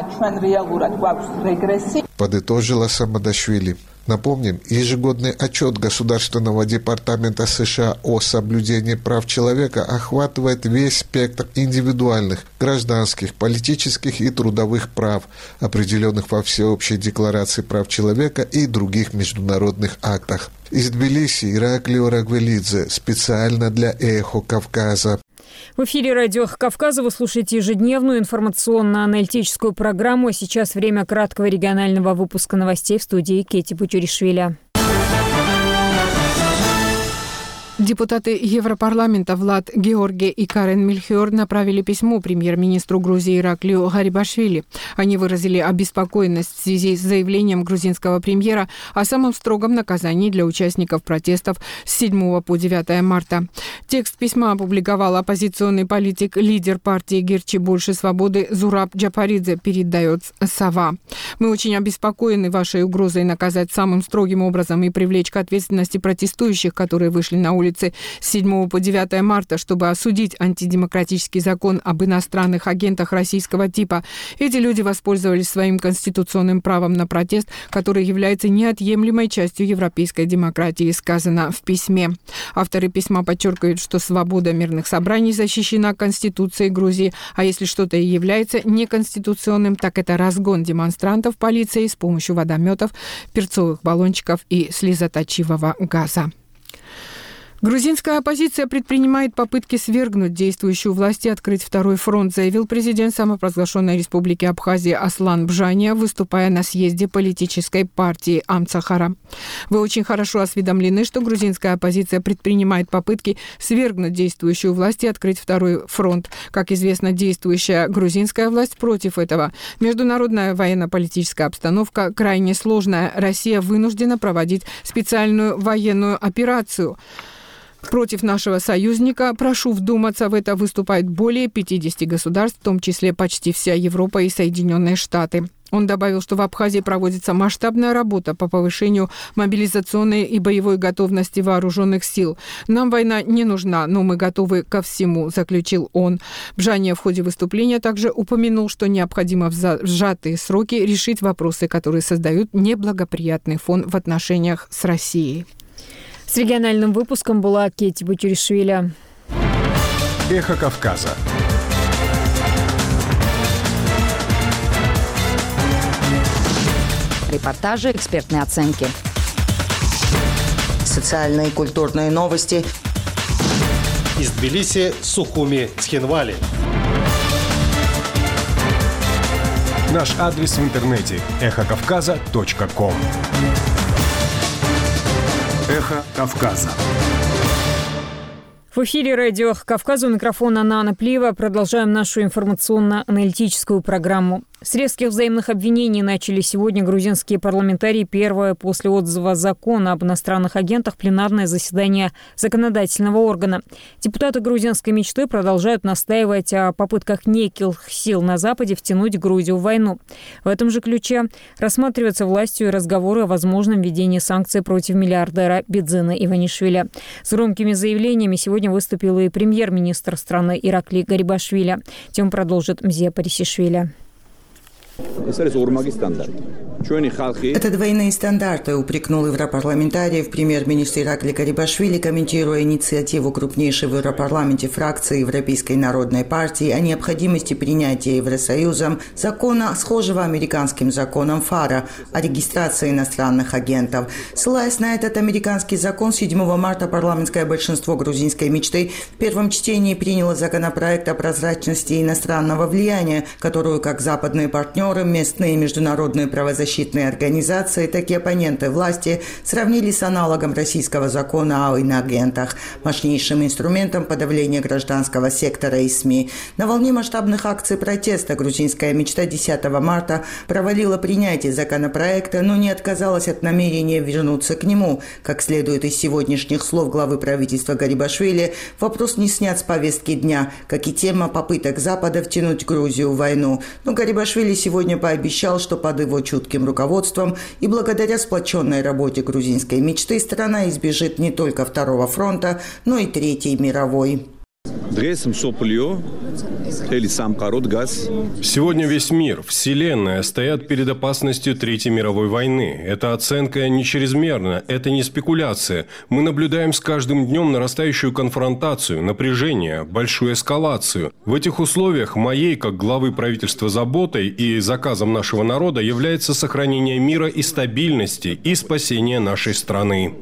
Подытожила Самадашвили. Напомним, ежегодный отчет Государственного департамента США о соблюдении прав человека охватывает весь спектр индивидуальных, гражданских, политических и трудовых прав, определенных во Всеобщей декларации прав человека и других международных актах. Из Тбилиси Ираклио Рагвелидзе специально для «Эхо Кавказа». В эфире «Радио Кавказа» вы слушаете ежедневную информационно-аналитическую программу. А сейчас время краткого регионального выпуска новостей в студии Кети Бутюришвили. Депутаты Европарламента Влад Георгий и Карен Мельхиор направили письмо премьер-министру Грузии Ираклию Гарибашвили. Они выразили обеспокоенность в связи с заявлением грузинского премьера о самом строгом наказании для участников протестов с 7 по 9 марта. Текст письма опубликовал оппозиционный политик, лидер партии «Герчи больше свободы» Зураб Джапаридзе, передает Сова. «Мы очень обеспокоены вашей угрозой наказать самым строгим образом и привлечь к ответственности протестующих, которые вышли на улицы с 7 по 9 марта, чтобы осудить антидемократический закон об иностранных агентах российского типа. Эти люди воспользовались своим конституционным правом на протест, который является неотъемлемой частью европейской демократии», сказано в письме. Авторы письма подчеркивают, что свобода мирных собраний защищена Конституцией Грузии, а если что-то и является неконституционным, так это разгон демонстрантов полицией с помощью водометов, перцовых баллончиков и слезоточивого газа. Грузинская оппозиция предпринимает попытки свергнуть действующую власть и открыть второй фронт, заявил президент самопровозглашенной республики Абхазия Аслан Бжания, выступая на съезде политической партии Амцахара. «Вы очень хорошо осведомлены, что грузинская оппозиция предпринимает попытки свергнуть действующую власть и открыть второй фронт. Как известно, действующая грузинская власть против этого. Международная военно-политическая обстановка крайне сложная. Россия вынуждена проводить специальную военную операцию против нашего союзника. Прошу вдуматься, в это выступает более 50 государств, в том числе почти вся Европа и Соединенные Штаты». Он добавил, что в Абхазии проводится масштабная работа по повышению мобилизационной и боевой готовности вооруженных сил. «Нам война не нужна, но мы готовы ко всему», заключил он. Бжания в ходе выступления также упомянул, что необходимо в сжатые сроки решить вопросы, которые создают неблагоприятный фон в отношениях с Россией. С региональным выпуском была Кети Бутюришвили. Эхо Кавказа. Репортажи, экспертные оценки. Социальные и культурные новости. Из Тбилиси, Сухуми, Цхинвали. Наш адрес в интернете – эхокавказа.ком. Эхо Кавказа. В эфире «Радио Кавказа», у микрофона Нана Плиева. Продолжаем нашу информационно-аналитическую программу. С резких взаимных обвинений начали сегодня грузинские парламентарии первое после отзыва закона об иностранных агентах пленарное заседание законодательного органа. Депутаты грузинской мечты продолжают настаивать о попытках неких сил на Западе втянуть Грузию в войну. В этом же ключе рассматриваются властью и разговоры о возможном введении санкций против миллиардера Бидзина Иванишвили. С громкими заявлениями сегодня выступил и премьер-министр страны Иракли Гарибашвили. Тему продолжит Мзия Парисишвили. Это двойные стандарты, упрекнул европарламентариев премьер-министр Иракли Гарибашвили, комментируя инициативу крупнейшей в Европарламенте фракции Европейской народной партии о необходимости принятия Евросоюзом закона, схожего американским законом ФАРа о регистрации иностранных агентов. Ссылаясь на этот американский закон, 7 марта парламентское большинство грузинской мечты в первом чтении приняло законопроект о прозрачности иностранного влияния, которую как западные партнеры, местные международные правозащитные организации, так и оппоненты власти сравнили с аналогом российского закона о иноагентах, мощнейшим инструментом подавления гражданского сектора и СМИ. На волне масштабных акций протеста грузинская мечта 10 марта провалила принятие законопроекта, но не отказалась от намерения вернуться к нему. Как следует из сегодняшних слов главы правительства Гарибашвили, вопрос не снят с повестки дня, как и тема попыток Запада втянуть Грузию в войну. Но Гарибашвили сегодня пообещал, что под его чутким руководством и благодаря сплоченной работе грузинской мечты страна избежит не только Второго фронта, но и Третьей мировой. Сегодня весь мир, Вселенная стоят перед опасностью Третьей мировой войны. Эта оценка не чрезмерна, это не спекуляция. Мы наблюдаем с каждым днем нарастающую конфронтацию, напряжение, большую эскалацию. В этих условиях моей, как главы правительства, заботой и заказом нашего народа является сохранение мира и стабильности и спасение нашей страны.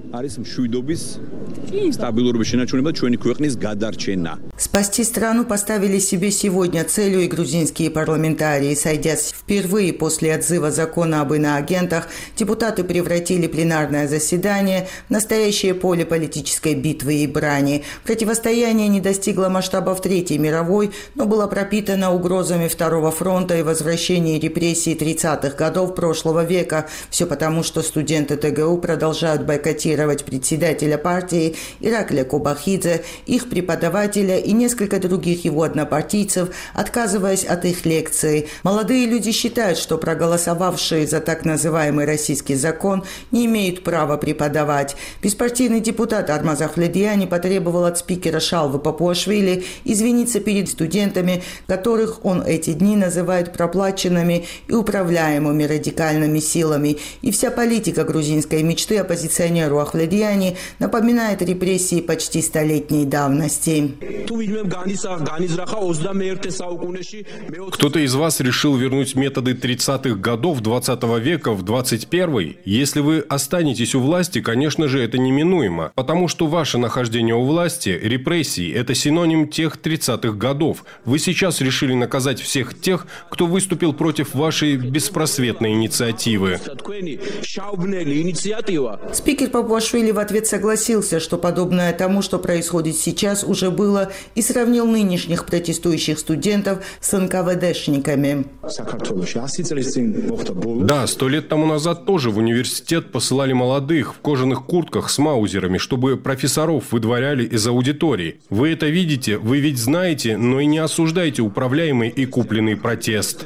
Спасти страну поставили себе сегодня целью и грузинские парламентарии. Сойдясь впервые после отзыва закона об иноагентах, депутаты превратили пленарное заседание в настоящее поле политической битвы и брани. Противостояние не достигло масштабов Третьей мировой, но было пропитано угрозами Второго фронта и возвращения репрессий 30-х годов прошлого века. Все потому, что студенты ТГУ продолжают бойкотировать председателя партии Иракля Кобахидзе, их преподавателя и несколько других его однопартийцев, отказываясь от их лекций. Молодые люди считают, что проголосовавшие за так называемый российский закон не имеют права преподавать. Беспартийный депутат Армаз Ахледияни потребовал от спикера Шалвы Папуашвили извиниться перед студентами, которых он эти дни называет проплаченными и управляемыми радикальными силами. И вся политика грузинской мечты оппозиционеру Ахледияни напоминает репрессии почти столетней давности. Кто-то из вас решил вернуть методы 30-х годов 20 века в 21-й? Если вы останетесь у власти, конечно же, это неминуемо, потому что ваше нахождение у власти, репрессии – это синоним тех 30-х годов. Вы сейчас решили наказать всех тех, кто выступил против вашей беспросветной инициативы. Спикер Папуашвили в ответ согласился, что подобное тому, что происходит сейчас, уже было, и сравнил нынешних протестующих студентов с НКВДшниками. Да, 100 лет тому назад тоже в университет посылали молодых в кожаных куртках с маузерами, чтобы профессоров выдворяли из аудитории. Вы это видите, вы ведь знаете, но и не осуждайте управляемый и купленный протест.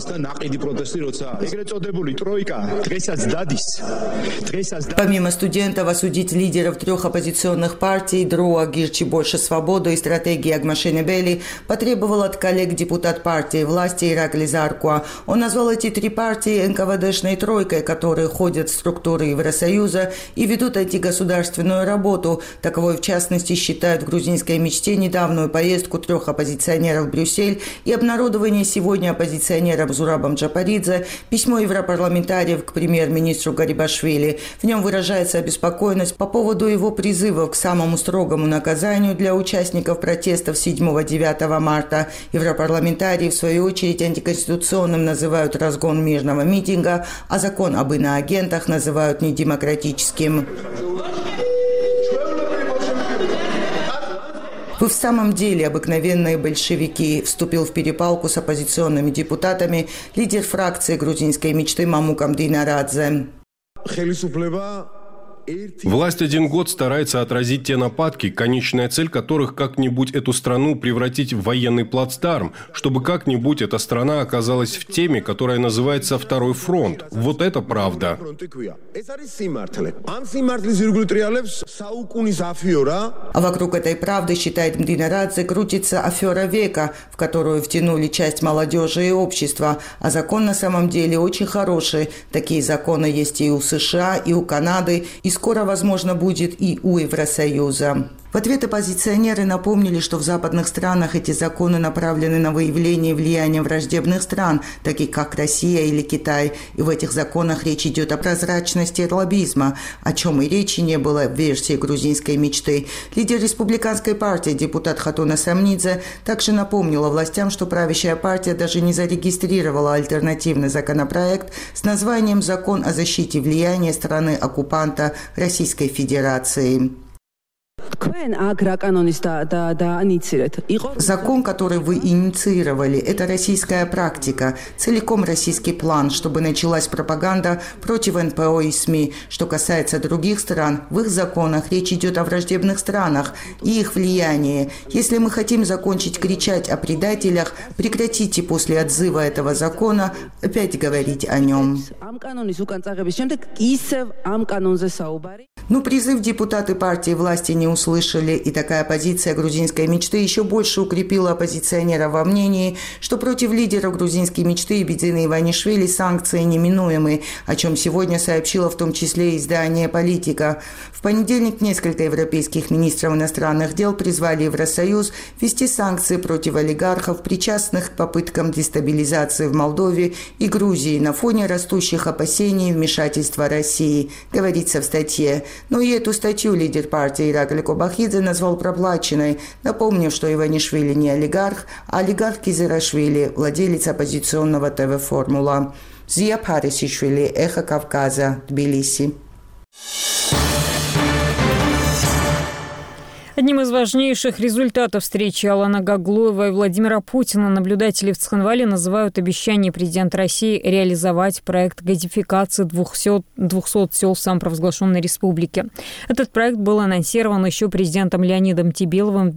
Помимо студентов, осудить лидеров 3 оппозиционных партий Друа Гирчи «Больше свободы» и стратегии Агмашене Бели потребовал от коллег депутат партии власти Иракли Заркуа. Он назвал эти 3 партии НКВДшной тройкой, которые ходят в структуры Евросоюза и ведут антигосударственную работу. Таковой, в частности, считают в грузинской мечте недавнюю поездку 3 оппозиционеров в Брюссель и обнародование сегодня оппозиционером Зурабом Джапаридзе письмо европарламентариев к премьер-министру Гарибашвили. В нем выражается обеспокоенность по поводу его призывов к самому строгому наказанию для участников протестов 7-9 марта. Европарламентарии, в свою очередь, антиконституционным называют разгон мирного митинга, а закон об иноагентах называют недемократическим. В Вы в самом деле обыкновенные большевики, вступил в перепалку с оппозиционными депутатами лидер фракции грузинской мечты Мамукам Динарадзе. Власть 1 год старается отразить те нападки, конечная цель которых как-нибудь эту страну превратить в военный плацдарм, чтобы как-нибудь эта страна оказалась в теме, которая называется «Второй фронт». Вот это правда. А вокруг этой правды, считает Мдинарадзе, крутится афера века, в которую втянули часть молодежи и общества. А закон на самом деле очень хороший. Такие законы есть и у США, и у Канады, и скоро, возможно, будет и у Евросоюза. В ответ оппозиционеры напомнили, что в западных странах эти законы направлены на выявление влияния враждебных стран, таких как Россия или Китай. И в этих законах речь идет о прозрачности лоббизма, о чем и речи не было в версии грузинской мечты. Лидер республиканской партии, депутат Хатуна Самнидзе, также напомнила властям, что правящая партия даже не зарегистрировала альтернативный законопроект с названием «Закон о защите влияния страны-оккупанта Российской Федерации». Закон, который вы инициировали, это российская практика, целиком российский план, чтобы началась пропаганда против НПО и СМИ. Что касается других стран, в их законах речь идет о враждебных странах и их влиянии. Если мы хотим закончить кричать о предателях, прекратите после отзыва этого закона опять говорить о нем. Но призыв депутаты партии власти не услышали, и такая позиция грузинской мечты еще больше укрепила оппозиционеров во мнении, что против лидера грузинской мечты Бедзины Иванишвили санкции неминуемы, о чем сегодня сообщило в том числе издание «Политика». В понедельник несколько европейских министров иностранных дел призвали Евросоюз ввести санкции против олигархов, причастных к попыткам дестабилизации в Молдове и Грузии на фоне растущих опасений вмешательства России, говорится в статье. Но и эту статью лидер партии Ираклий Кобахидзе назвал проплаченной, напомнив, что Иванишвили не олигарх, а олигарх Кизерашвили, владелец оппозиционного ТВ «Формула». Зия Парисишвили, Эхо Кавказа, Тбилиси. Одним из важнейших результатов встречи Алана Гаглоева и Владимира Путина наблюдатели в Цхинвале называют обещание президента России реализовать проект газификации 200 сел в самопровозглашенной республике. Этот проект был анонсирован еще президентом Леонидом Тибиловым в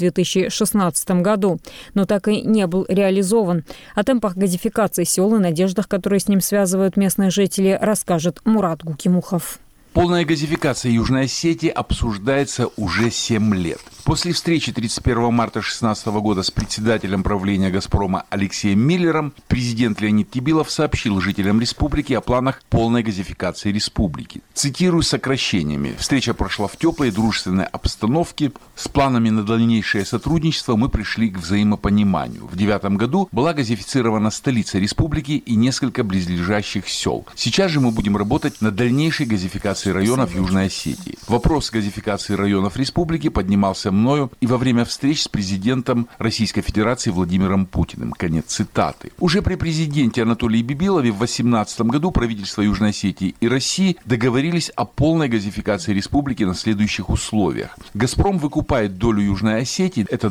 2016 году, но так и не был реализован. О темпах газификации сел и надеждах, которые с ним связывают местные жители, расскажет Мурат Гукимухов. Полная газификация Южной Осетии обсуждается уже 7 лет. После встречи 31 марта 2016 года с председателем правления «Газпрома» Алексеем Миллером президент Леонид Тибилов сообщил жителям республики о планах полной газификации республики. Цитирую сокращениями. Встреча прошла в теплой и дружественной обстановке. С планами на дальнейшее сотрудничество мы пришли к взаимопониманию. В 2009 году была газифицирована столица республики и несколько близлежащих сел. Сейчас же мы будем работать над дальнейшей газификацией районов Южной Осетии. Вопрос газификации районов республики поднимался мною и во время встреч с президентом Российской Федерации Владимиром Путиным. Конец цитаты. Уже при президенте Анатолии Бибилове в 2018 году правительства Южной Осетии и России договорились о полной газификации республики на следующих условиях. «Газпром» выкупает долю Южной Осетии, это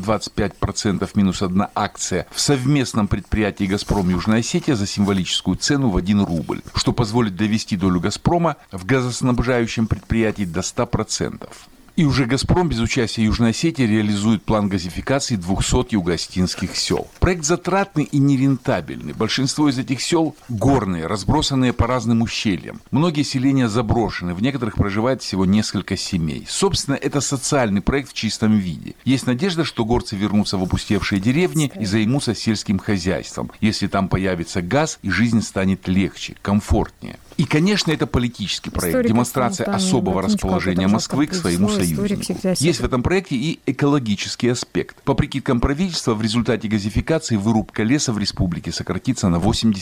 25% минус 1 акция, в совместном предприятии «Газпром Южная Осетия» за символическую цену в 1 рубль, что позволит довести долю «Газпрома» в газоснабжающем предприятии до 100%. И уже «Газпром» без участия Южной Осетии реализует план газификации 200 югостинских сел. Проект затратный и нерентабельный. Большинство из этих сел горные, разбросанные по разным ущельям. Многие селения заброшены, в некоторых проживает всего несколько семей. Собственно, это социальный проект в чистом виде. Есть надежда, что горцы вернутся в опустевшие деревни и займутся сельским хозяйством. Если там появится газ, и жизнь станет легче, комфортнее. И, конечно, это политический проект, демонстрация особого расположения Москвы к своему союзнику. Есть в этом проекте и экологический аспект. По прикидкам правительства, в результате газификации вырубка леса в республике сократится на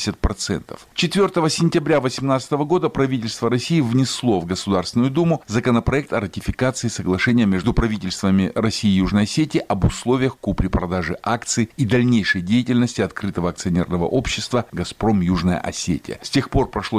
80%. 4 сентября 2018 года правительство России внесло в Государственную Думу законопроект о ратификации соглашения между правительствами России и Южной Осетии об условиях купли-продажи акций и дальнейшей деятельности открытого акционерного общества «Газпром Южная Осетия». С тех пор прошло 4,5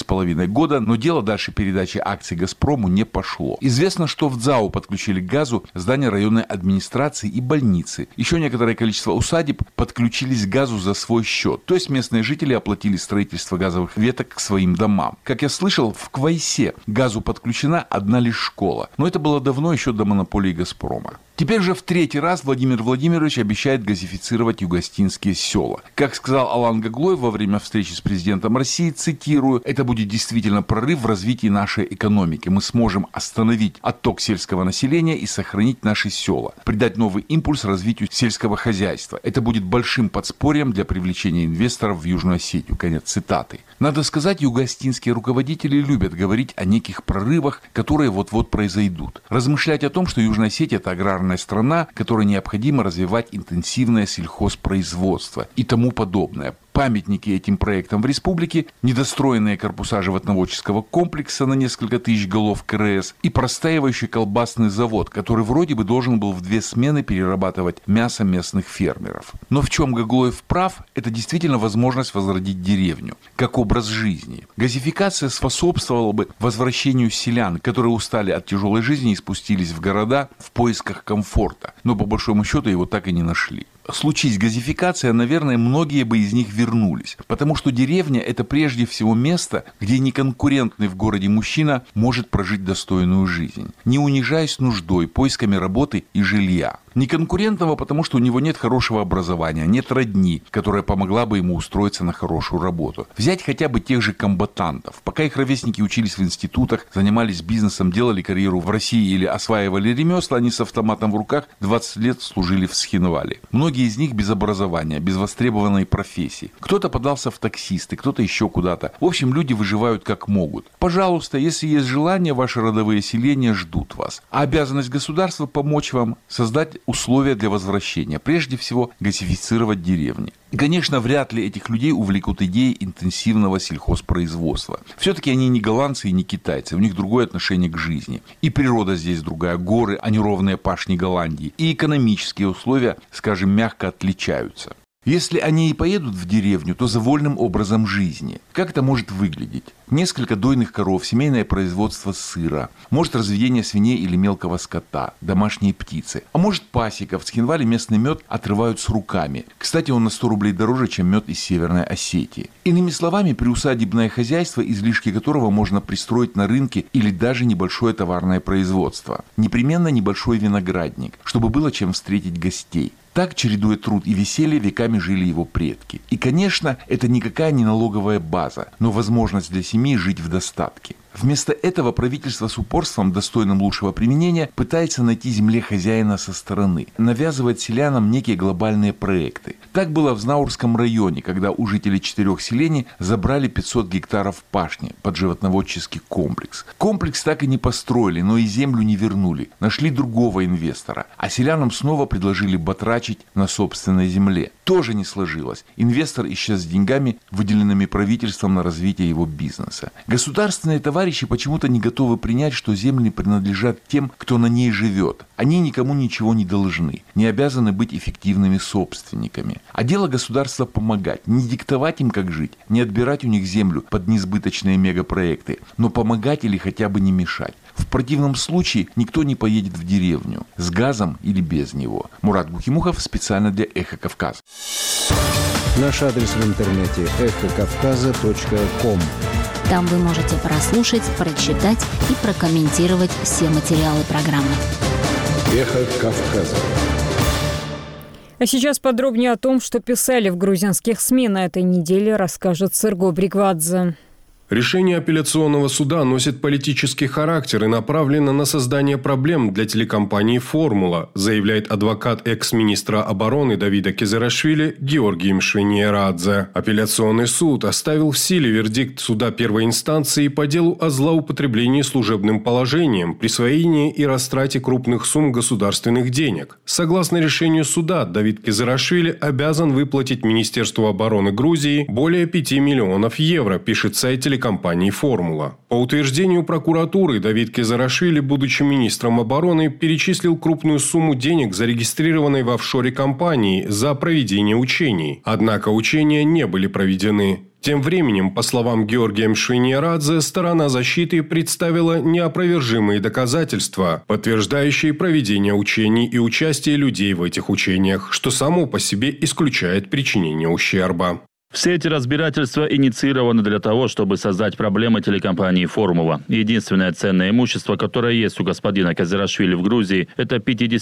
4,5 года, но дело дальше передачи акций «Газпрому» не пошло. Известно, что в ДЗАУ подключили к газу здания районной администрации и больницы. Еще некоторое количество усадеб подключились к газу за свой счет. То есть местные жители оплатили строительство газовых веток к своим домам. Как я слышал, в Квайсе к газу подключена одна лишь школа. Но это было давно, еще до монополии «Газпрома». Теперь же в третий раз Владимир Владимирович обещает газифицировать югостинские села. Как сказал Алан Гаглой во время встречи с президентом России, цитирую, «Это будет действительно прорыв в развитии нашей экономики. Мы сможем остановить отток сельского населения и сохранить наши села, придать новый импульс развитию сельского хозяйства. Это будет большим подспорьем для привлечения инвесторов в Южную Осетию». Конец цитаты. Надо сказать, югостинские руководители любят говорить о неких прорывах, которые вот-вот произойдут. Размышлять о том, что Южная Осетия – это аграрная страна, которой необходимо развивать интенсивное сельхозпроизводство и тому подобное. Памятники этим проектам в республике, недостроенные корпуса животноводческого комплекса на несколько тысяч голов КРС и простаивающий колбасный завод, который вроде бы должен был в 2 смены перерабатывать мясо местных фермеров. Но в чем Гаглоев прав, это действительно возможность возродить деревню, как образ жизни. Газификация способствовала бы возвращению селян, которые устали от тяжелой жизни и спустились в города в поисках комфорта, но по большому счету его так и не нашли. Случись газификация, наверное, многие бы из них вернулись, потому что деревня – это прежде всего место, где неконкурентный в городе мужчина может прожить достойную жизнь, не унижаясь нуждой, поисками работы и жилья. Неконкурентного, потому что у него нет хорошего образования, нет родни, которая помогла бы ему устроиться на хорошую работу. Взять хотя бы тех же комбатантов. Пока их ровесники учились в институтах, занимались бизнесом, делали карьеру в России или осваивали ремесла, они с автоматом в руках 20 лет служили в Схинвале. Многие из них без образования, без востребованной профессии. Кто-то подался в таксисты, кто-то еще куда-то. В общем, люди выживают как могут. Пожалуйста, если есть желание, ваши родовые селения ждут вас. А обязанность государства помочь вам создать условия для возвращения. Прежде всего, газифицировать деревни. И, конечно, вряд ли этих людей увлекут идеи интенсивного сельхозпроизводства. Все-таки они не голландцы и не китайцы. У них другое отношение к жизни. И природа здесь другая. Горы, а не ровные пашни Голландии. И экономические условия, скажем, мягко отличаются. Если они и поедут в деревню, то за вольным образом жизни. Как это может выглядеть? Несколько дойных коров, семейное производство сыра, может разведение свиней или мелкого скота, домашние птицы. А может пасека. В Схинвале местный мед отрывают с руками. Кстати, он на 100 рублей дороже, чем мед из Северной Осетии. Иными словами, приусадебное хозяйство, излишки которого можно пристроить на рынке или даже небольшое товарное производство. Непременно небольшой виноградник, чтобы было чем встретить гостей. Так, чередуя труд и веселье, веками жили его предки. И, конечно, это никакая не налоговая база, но возможность для семьи жить в достатке. Вместо этого правительство с упорством, достойным лучшего применения, пытается найти земле хозяина со стороны, навязывает селянам некие глобальные проекты. Так было в Знаурском районе, когда у жителей 4 селений забрали 500 гектаров пашни под животноводческий комплекс. Комплекс так и не построили, но и землю не вернули. Нашли другого инвестора, а селянам снова предложили батрачить на собственной земле. Тоже не сложилось. Инвестор исчез с деньгами, выделенными правительством на развитие его бизнеса. Государственные товарищи почему-то не готовы принять, что земли принадлежат тем, кто на ней живет. Они никому ничего не должны, не обязаны быть эффективными собственниками. А дело государства помогать, не диктовать им, как жить, не отбирать у них землю под несбыточные мегапроекты, но помогать или хотя бы не мешать. В противном случае никто не поедет в деревню, с газом или без него. Мурат Бухимухов специально для «Эхо Кавказа». Наш адрес в интернете эхокавказа.ком. Там вы можете прослушать, прочитать и прокомментировать все материалы программы. «Эхо Кавказа». А сейчас подробнее о том, что писали в грузинских СМИ на этой неделе, расскажет Сырго Бригвадзе. Решение апелляционного суда носит политический характер и направлено на создание проблем для телекомпании «Формула», заявляет адвокат экс-министра обороны Давида Кезерашвили Георгий Мшвиниерадзе. Апелляционный суд оставил в силе вердикт суда первой инстанции по делу о злоупотреблении служебным положением, присвоении и растрате крупных сумм государственных денег. Согласно решению суда, Давид Кезерашвили обязан выплатить Министерству обороны Грузии более 5 миллионов евро, пишет сайт телекомпании телекомпании «Формула». По утверждению прокуратуры, Давид Кезарашвили, будучи министром обороны, перечислил крупную сумму денег зарегистрированной в офшоре компании за проведение учений. Однако учения не были проведены. Тем временем, по словам Георгия Мшвиньярадзе, сторона защиты представила неопровержимые доказательства, подтверждающие проведение учений и участие людей в этих учениях, что само по себе исключает причинение ущерба. Все эти разбирательства инициированы для того, чтобы создать проблемы телекомпании «Формула». Единственное ценное имущество, которое есть у господина Кезарашвили в Грузии, это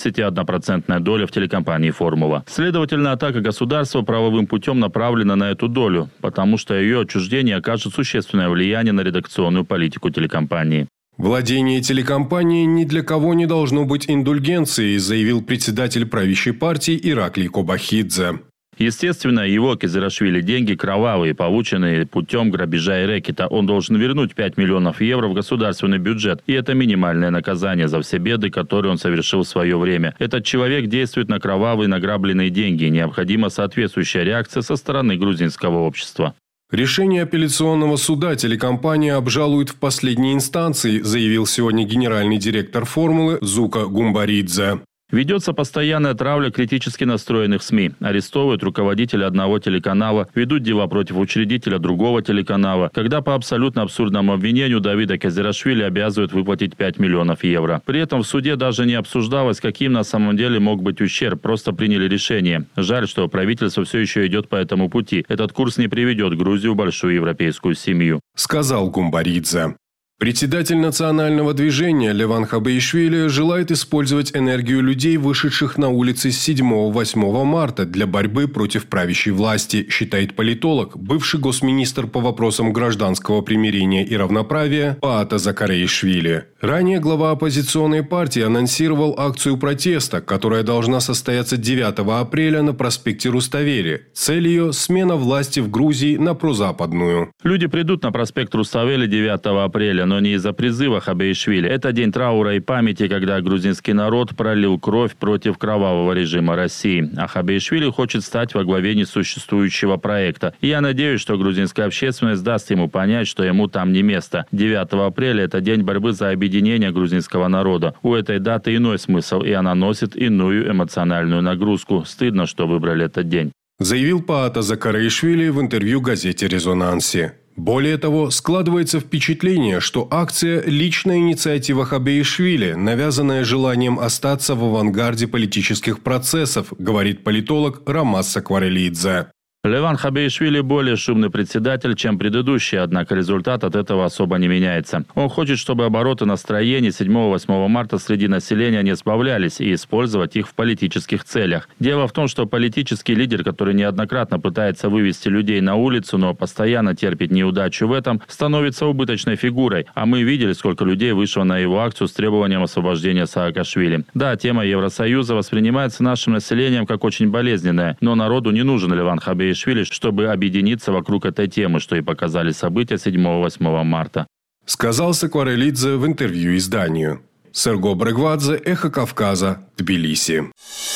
51% доля в телекомпании «Формула». Следовательно, атака государства правовым путем направлена на эту долю, потому что ее отчуждение окажет существенное влияние на редакционную политику телекомпании. Владение телекомпанией ни для кого не должно быть индульгенцией, заявил председатель правящей партии Ираклий Кобахидзе. Естественно, его, Кезарашвили, деньги кровавые, полученные путем грабежа и рэкета. Он должен вернуть 5 миллионов евро в государственный бюджет. И это минимальное наказание за все беды, которые он совершил в свое время. Этот человек действует на кровавые награбленные деньги. Необходима соответствующая реакция со стороны грузинского общества. Решение апелляционного суда телекомпания обжалует в последней инстанции, заявил сегодня генеральный директор «Формулы» Зука Гумбаридзе. Ведется постоянная травля критически настроенных СМИ. Арестовывают руководителя одного телеканала, ведут дела против учредителя другого телеканала, когда по абсолютно абсурдному обвинению Давида Кезарашвили обязывают выплатить 5 миллионов евро. При этом в суде даже не обсуждалось, каким на самом деле мог быть ущерб, просто приняли решение. Жаль, что правительство все еще идет по этому пути. Этот курс не приведет Грузию в большую европейскую семью, сказал Гумбаридзе. Председатель национального движения Леван Хабеишвили желает использовать энергию людей, вышедших на улицы с 7-8 марта для борьбы против правящей власти, считает политолог, бывший госминистр по вопросам гражданского примирения и равноправия Паата Закареишвили. Ранее глава оппозиционной партии анонсировал акцию протеста, которая должна состояться 9 апреля на проспекте Руставели. Цель ее – смена власти в Грузии на прозападную. Люди придут на проспект Руставели 9 апреля, но не из-за призыва Хабеишвили. Это день траура и памяти, когда грузинский народ пролил кровь против кровавого режима России. А Хабеишвили хочет стать во главе несуществующего проекта. И я надеюсь, что грузинская общественность даст ему понять, что ему там не место. 9 апреля – это день борьбы за объединение грузинского народа. У этой даты иной смысл, и она носит иную эмоциональную нагрузку. Стыдно, что выбрали этот день, заявил Паата Закареишвили в интервью газете «Резонансе». Более того, складывается впечатление, что акция – личная инициатива Хабеишвили, навязанная желанием остаться в авангарде политических процессов, говорит политолог Ромас Сакварелидзе. Леван Хабеишвили более шумный председатель, чем предыдущий, однако результат от этого особо не меняется. Он хочет, чтобы обороты настроений 7-8 марта среди населения не сбавлялись и использовать их в политических целях. Дело в том, что политический лидер, который неоднократно пытается вывести людей на улицу, но постоянно терпит неудачу в этом, становится убыточной фигурой. А мы видели, сколько людей вышло на его акцию с требованием освобождения Саакашвили. Да, тема Евросоюза воспринимается нашим населением как очень болезненная, но народу не нужен Леван Хабеишвили, чтобы объединиться вокруг этой темы, что и показали события 7-8 марта, сказал Сакварелидзе в интервью изданию. Серго Брегвадзе, Эхо Кавказа, Тбилиси.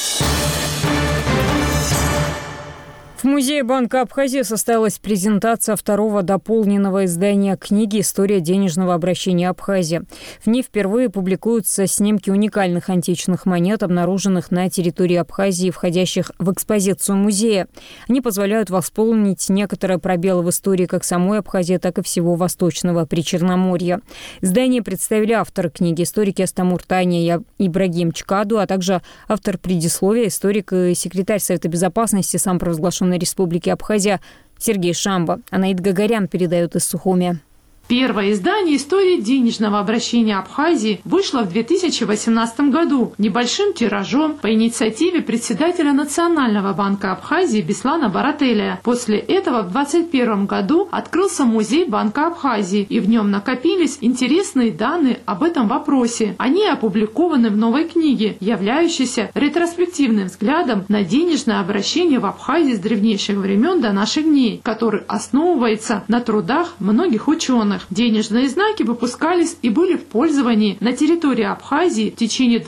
В Музее Банка Абхазии состоялась презентация второго дополненного издания книги «История денежного обращения Абхазии». В ней впервые публикуются снимки уникальных античных монет, обнаруженных на территории Абхазии, входящих в экспозицию музея. Они позволяют восполнить некоторые пробелы в истории как самой Абхазии, так и всего Восточного Причерноморья. Издание представили авторы книги, историки Астамур Таня и Ибрагим Чкаду, а также автор предисловия, историк и секретарь Совета Безопасности самопровозглашенной Республики Абхазия Сергей Шамба. Анаид Гагарян передает из Сухуми. Первое издание «История денежного обращения Абхазии» вышло в 2018 году небольшим тиражом по инициативе председателя Национального банка Абхазии Беслана Барателя. После этого в 2021 году открылся музей Банка Абхазии, и в нем накопились интересные данные об этом вопросе. Они опубликованы в новой книге, являющейся ретроспективным взглядом на денежное обращение в Абхазии с древнейших времен до наших дней, который основывается на трудах многих ученых. данных. Денежные знаки выпускались и были в пользовании на территории Абхазии в течение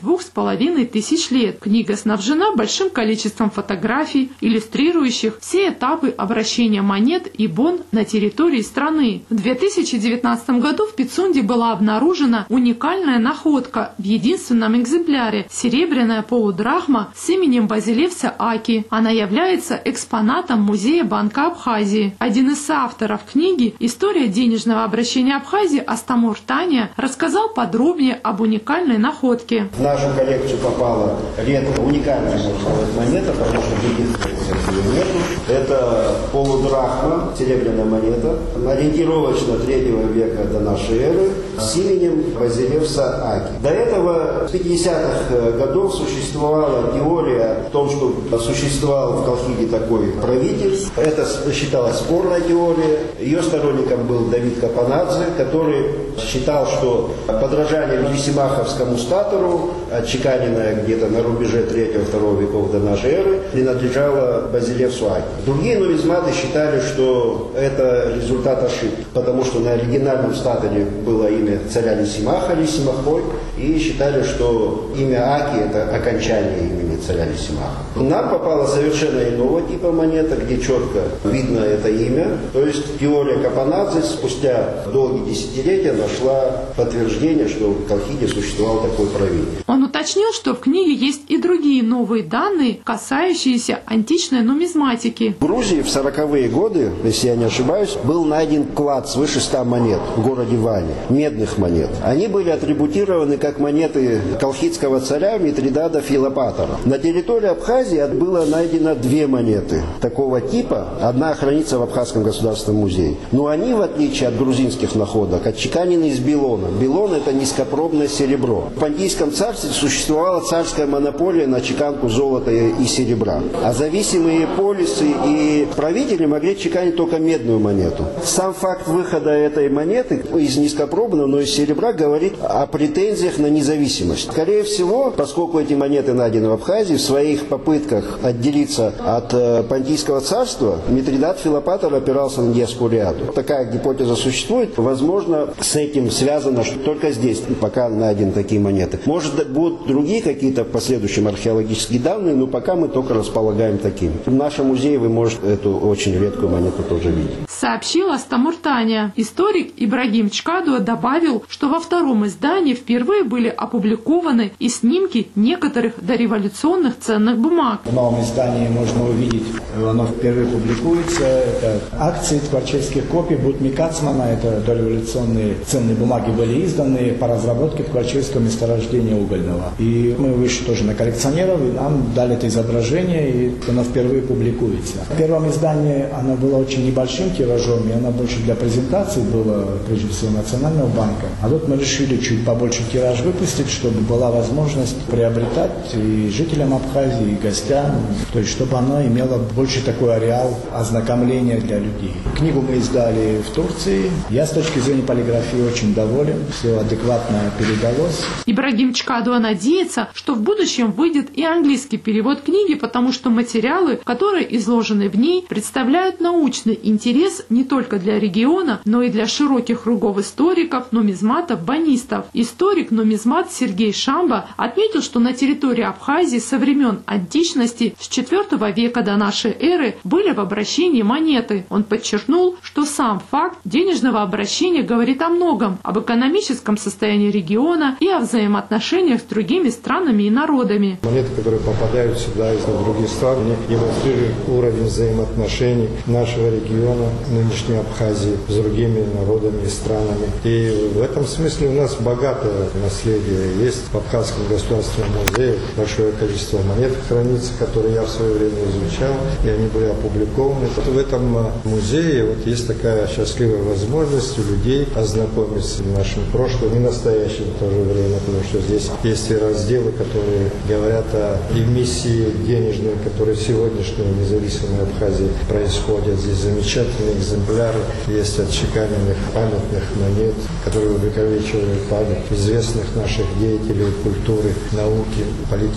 2500 лет. Книга снабжена большим количеством фотографий, иллюстрирующих все этапы обращения монет и бон на территории страны. В 2019 году в Пицунде была обнаружена уникальная находка в единственном экземпляре – серебряная полудрахма с именем Базилевса Аки. Она является экспонатом Музея Банка Абхазии. Один из авторов книги «История денежного обращения Абхазии» Астамур Таня рассказал подробнее об уникальной находке. В нашу коллекцию попала редко уникальная, можно сказать, монета, потому что других ее нету. Это полудрахма, серебряная монета, ориентировочно 3 века до нашей эры, с именем Базилевса Аки. До этого в 50-х годов существовала теория о том, что существовал в Колхиде такой правитель. Это считалось спорная теория. Ее сторонником был Давид Капанадзе, который считал, что подражание Лисимаховскому статору, отчеканенное где-то на рубеже 3-2 веков до нашей эры, принадлежало Базилевсу Аки. Другие нумизматы считали, что это результат ошибки, потому что на оригинальном статоре было имя царя Лисимаха, Лисимахой, и считали, что имя Аки – это окончание имени царя Лисимаха. Нам попала совершенно иного типа монета, где четко видно это имя. То есть теория Капанадзе спустя долгие десятилетия нашла подтверждение, что в Колхиде существовал такой правитель. Он уточнил, что в книге есть и другие новые данные, касающиеся античной нумизматики. В Грузии в 40-е годы, если я не ошибаюсь, был найден клад свыше 100 монет в городе Ване, медных монет. Они были атрибутированы как монеты колхидского царя Митридата Филопатора. На территории Абхазии было найдено 2 монеты такого типа. Одна хранится в Абхазском государственном музее. Но они, в отличие от грузинских находок, отчеканены из белона. Белон – это низкопробное серебро. В Понтийском царстве существовала царская монополия на чеканку золота и серебра. А зависимые полисы и правители могли чеканить только медную монету. Сам факт выхода этой монеты из низкопробного, но из серебра, говорит о претензиях на независимость. Скорее всего, поскольку эти монеты найдены в Абхазии, в своих попытках отделиться от Понтийского царства, Митридат Филопатор опирался на Диоскуриаду. Такая гипотеза существует. Возможно, с этим связано, что только здесь пока найдены такие монеты. Может, будут другие какие-то в последующем археологические данные, но пока мы только располагаем такими. В нашем музее вы можете эту очень редкую монету тоже видеть. Сообщил Астамур Таня. Историк Ибрагим Чкадуа добавил, что во втором издании впервые были опубликованы и снимки некоторых дореволюционных ценных бумаг. В новом издании можно увидеть, оно впервые публикуется, это акции творческих копий Будми Кацмана, это дореволюционные ценные бумаги были изданы по разработке творческого месторождения угольного. И мы вышли тоже на коллекционеров, и нам дали это изображение, и оно впервые публикуется. В первом издании оно было очень небольшим тиражом, и оно больше для презентации было, прежде всего, Национального банка. А тут мы решили чуть побольше тираж выпустить, чтобы была возможность приобретать и жителям Абхазии, и гостям, то есть чтобы оно имело больше такой ареал ознакомления для людей. Книгу мы издали в Турции. Я с точки зрения полиграфии очень доволен, все адекватно передалось. Ибрагим Чкадуа надеется, что в будущем выйдет и английский перевод книги, потому что материалы, которые изложены в ней, представляют научный интерес не только для региона, но и для широких кругов историков, нумизматов, бонистов. Историк-нумизмат Сергей Шамба отметил, что на территории Абхазии со времен античности с IV века до нашей эры были в обращении монеты. Он подчеркнул, что сам факт денежного обращения говорит о многом, об экономическом состоянии региона и о взаимоотношениях с другими странами и народами. Монеты, которые попадают сюда из других стран, демонстрируют уровень взаимоотношений нашего региона, нынешней Абхазии, с другими народами и странами. И в этом смысле у нас богатое наследие есть. В Абхазском государственном музее большое количество монет хранится, которые я в свое время изучал, и они были опубликованы. В этом музее есть такая счастливая возможность у людей ознакомиться с нашим прошлым и настоящим в то же время, потому что здесь есть и разделы, которые говорят о эмиссии денежной, которые в сегодняшней независимой Абхазии происходят. Здесь замечательные экземпляры, есть отчеканенных памятных монет, которые увековечивают память известных наших деятелей культуры, науки, политических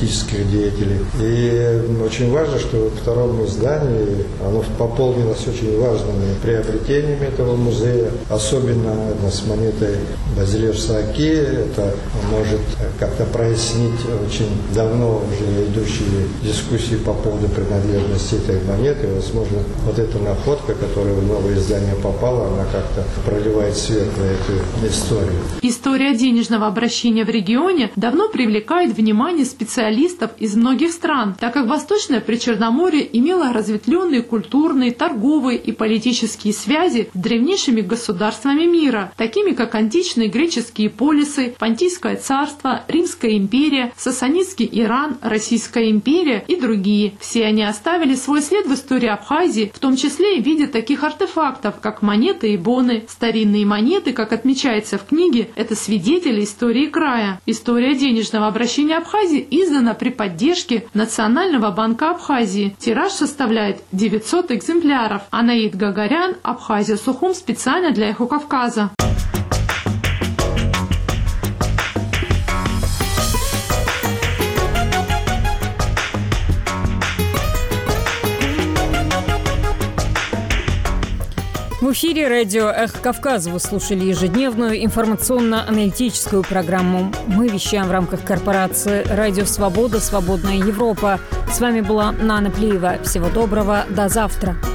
наших деятелей. И очень важно, что в втором издании оно пополнилось очень важными приобретениями этого музея, особенно с монетой Базилевс Сааки. Это может как-то прояснить очень давно уже идущие дискуссии по поводу принадлежности этой монеты. Возможно, вот эта находка, которая в новое издание попала, она как-то проливает свет на эту историю. История денежного обращения в регионе давно привлекает внимание специалистов из многих стран, так как Восточное Причерноморье имело разветвленные культурные, торговые и политические связи с древнейшими государствами мира, такими как античные греческие полисы, Понтийское царство, Римская империя, Сасанидский Иран, Российская империя и другие. Все они оставили свой след в истории Абхазии, в том числе и в виде таких артефактов, как монеты и боны. Старинные монеты, как отмечается в книге, это свидетели истории края. История денежного обращения Абхазии издана при поддержке Национального банка Абхазии. Тираж составляет 900 экземпляров. Анаид Гагарян, Абхазия Сухум, специально для Эхо Кавказа. В эфире радио «Эхо Кавказа» вы слушали ежедневную информационно-аналитическую программу. Мы вещаем в рамках корпорации «Радио Свобода. Свободная Европа». С вами была Нана Плиева. Всего доброго. До завтра.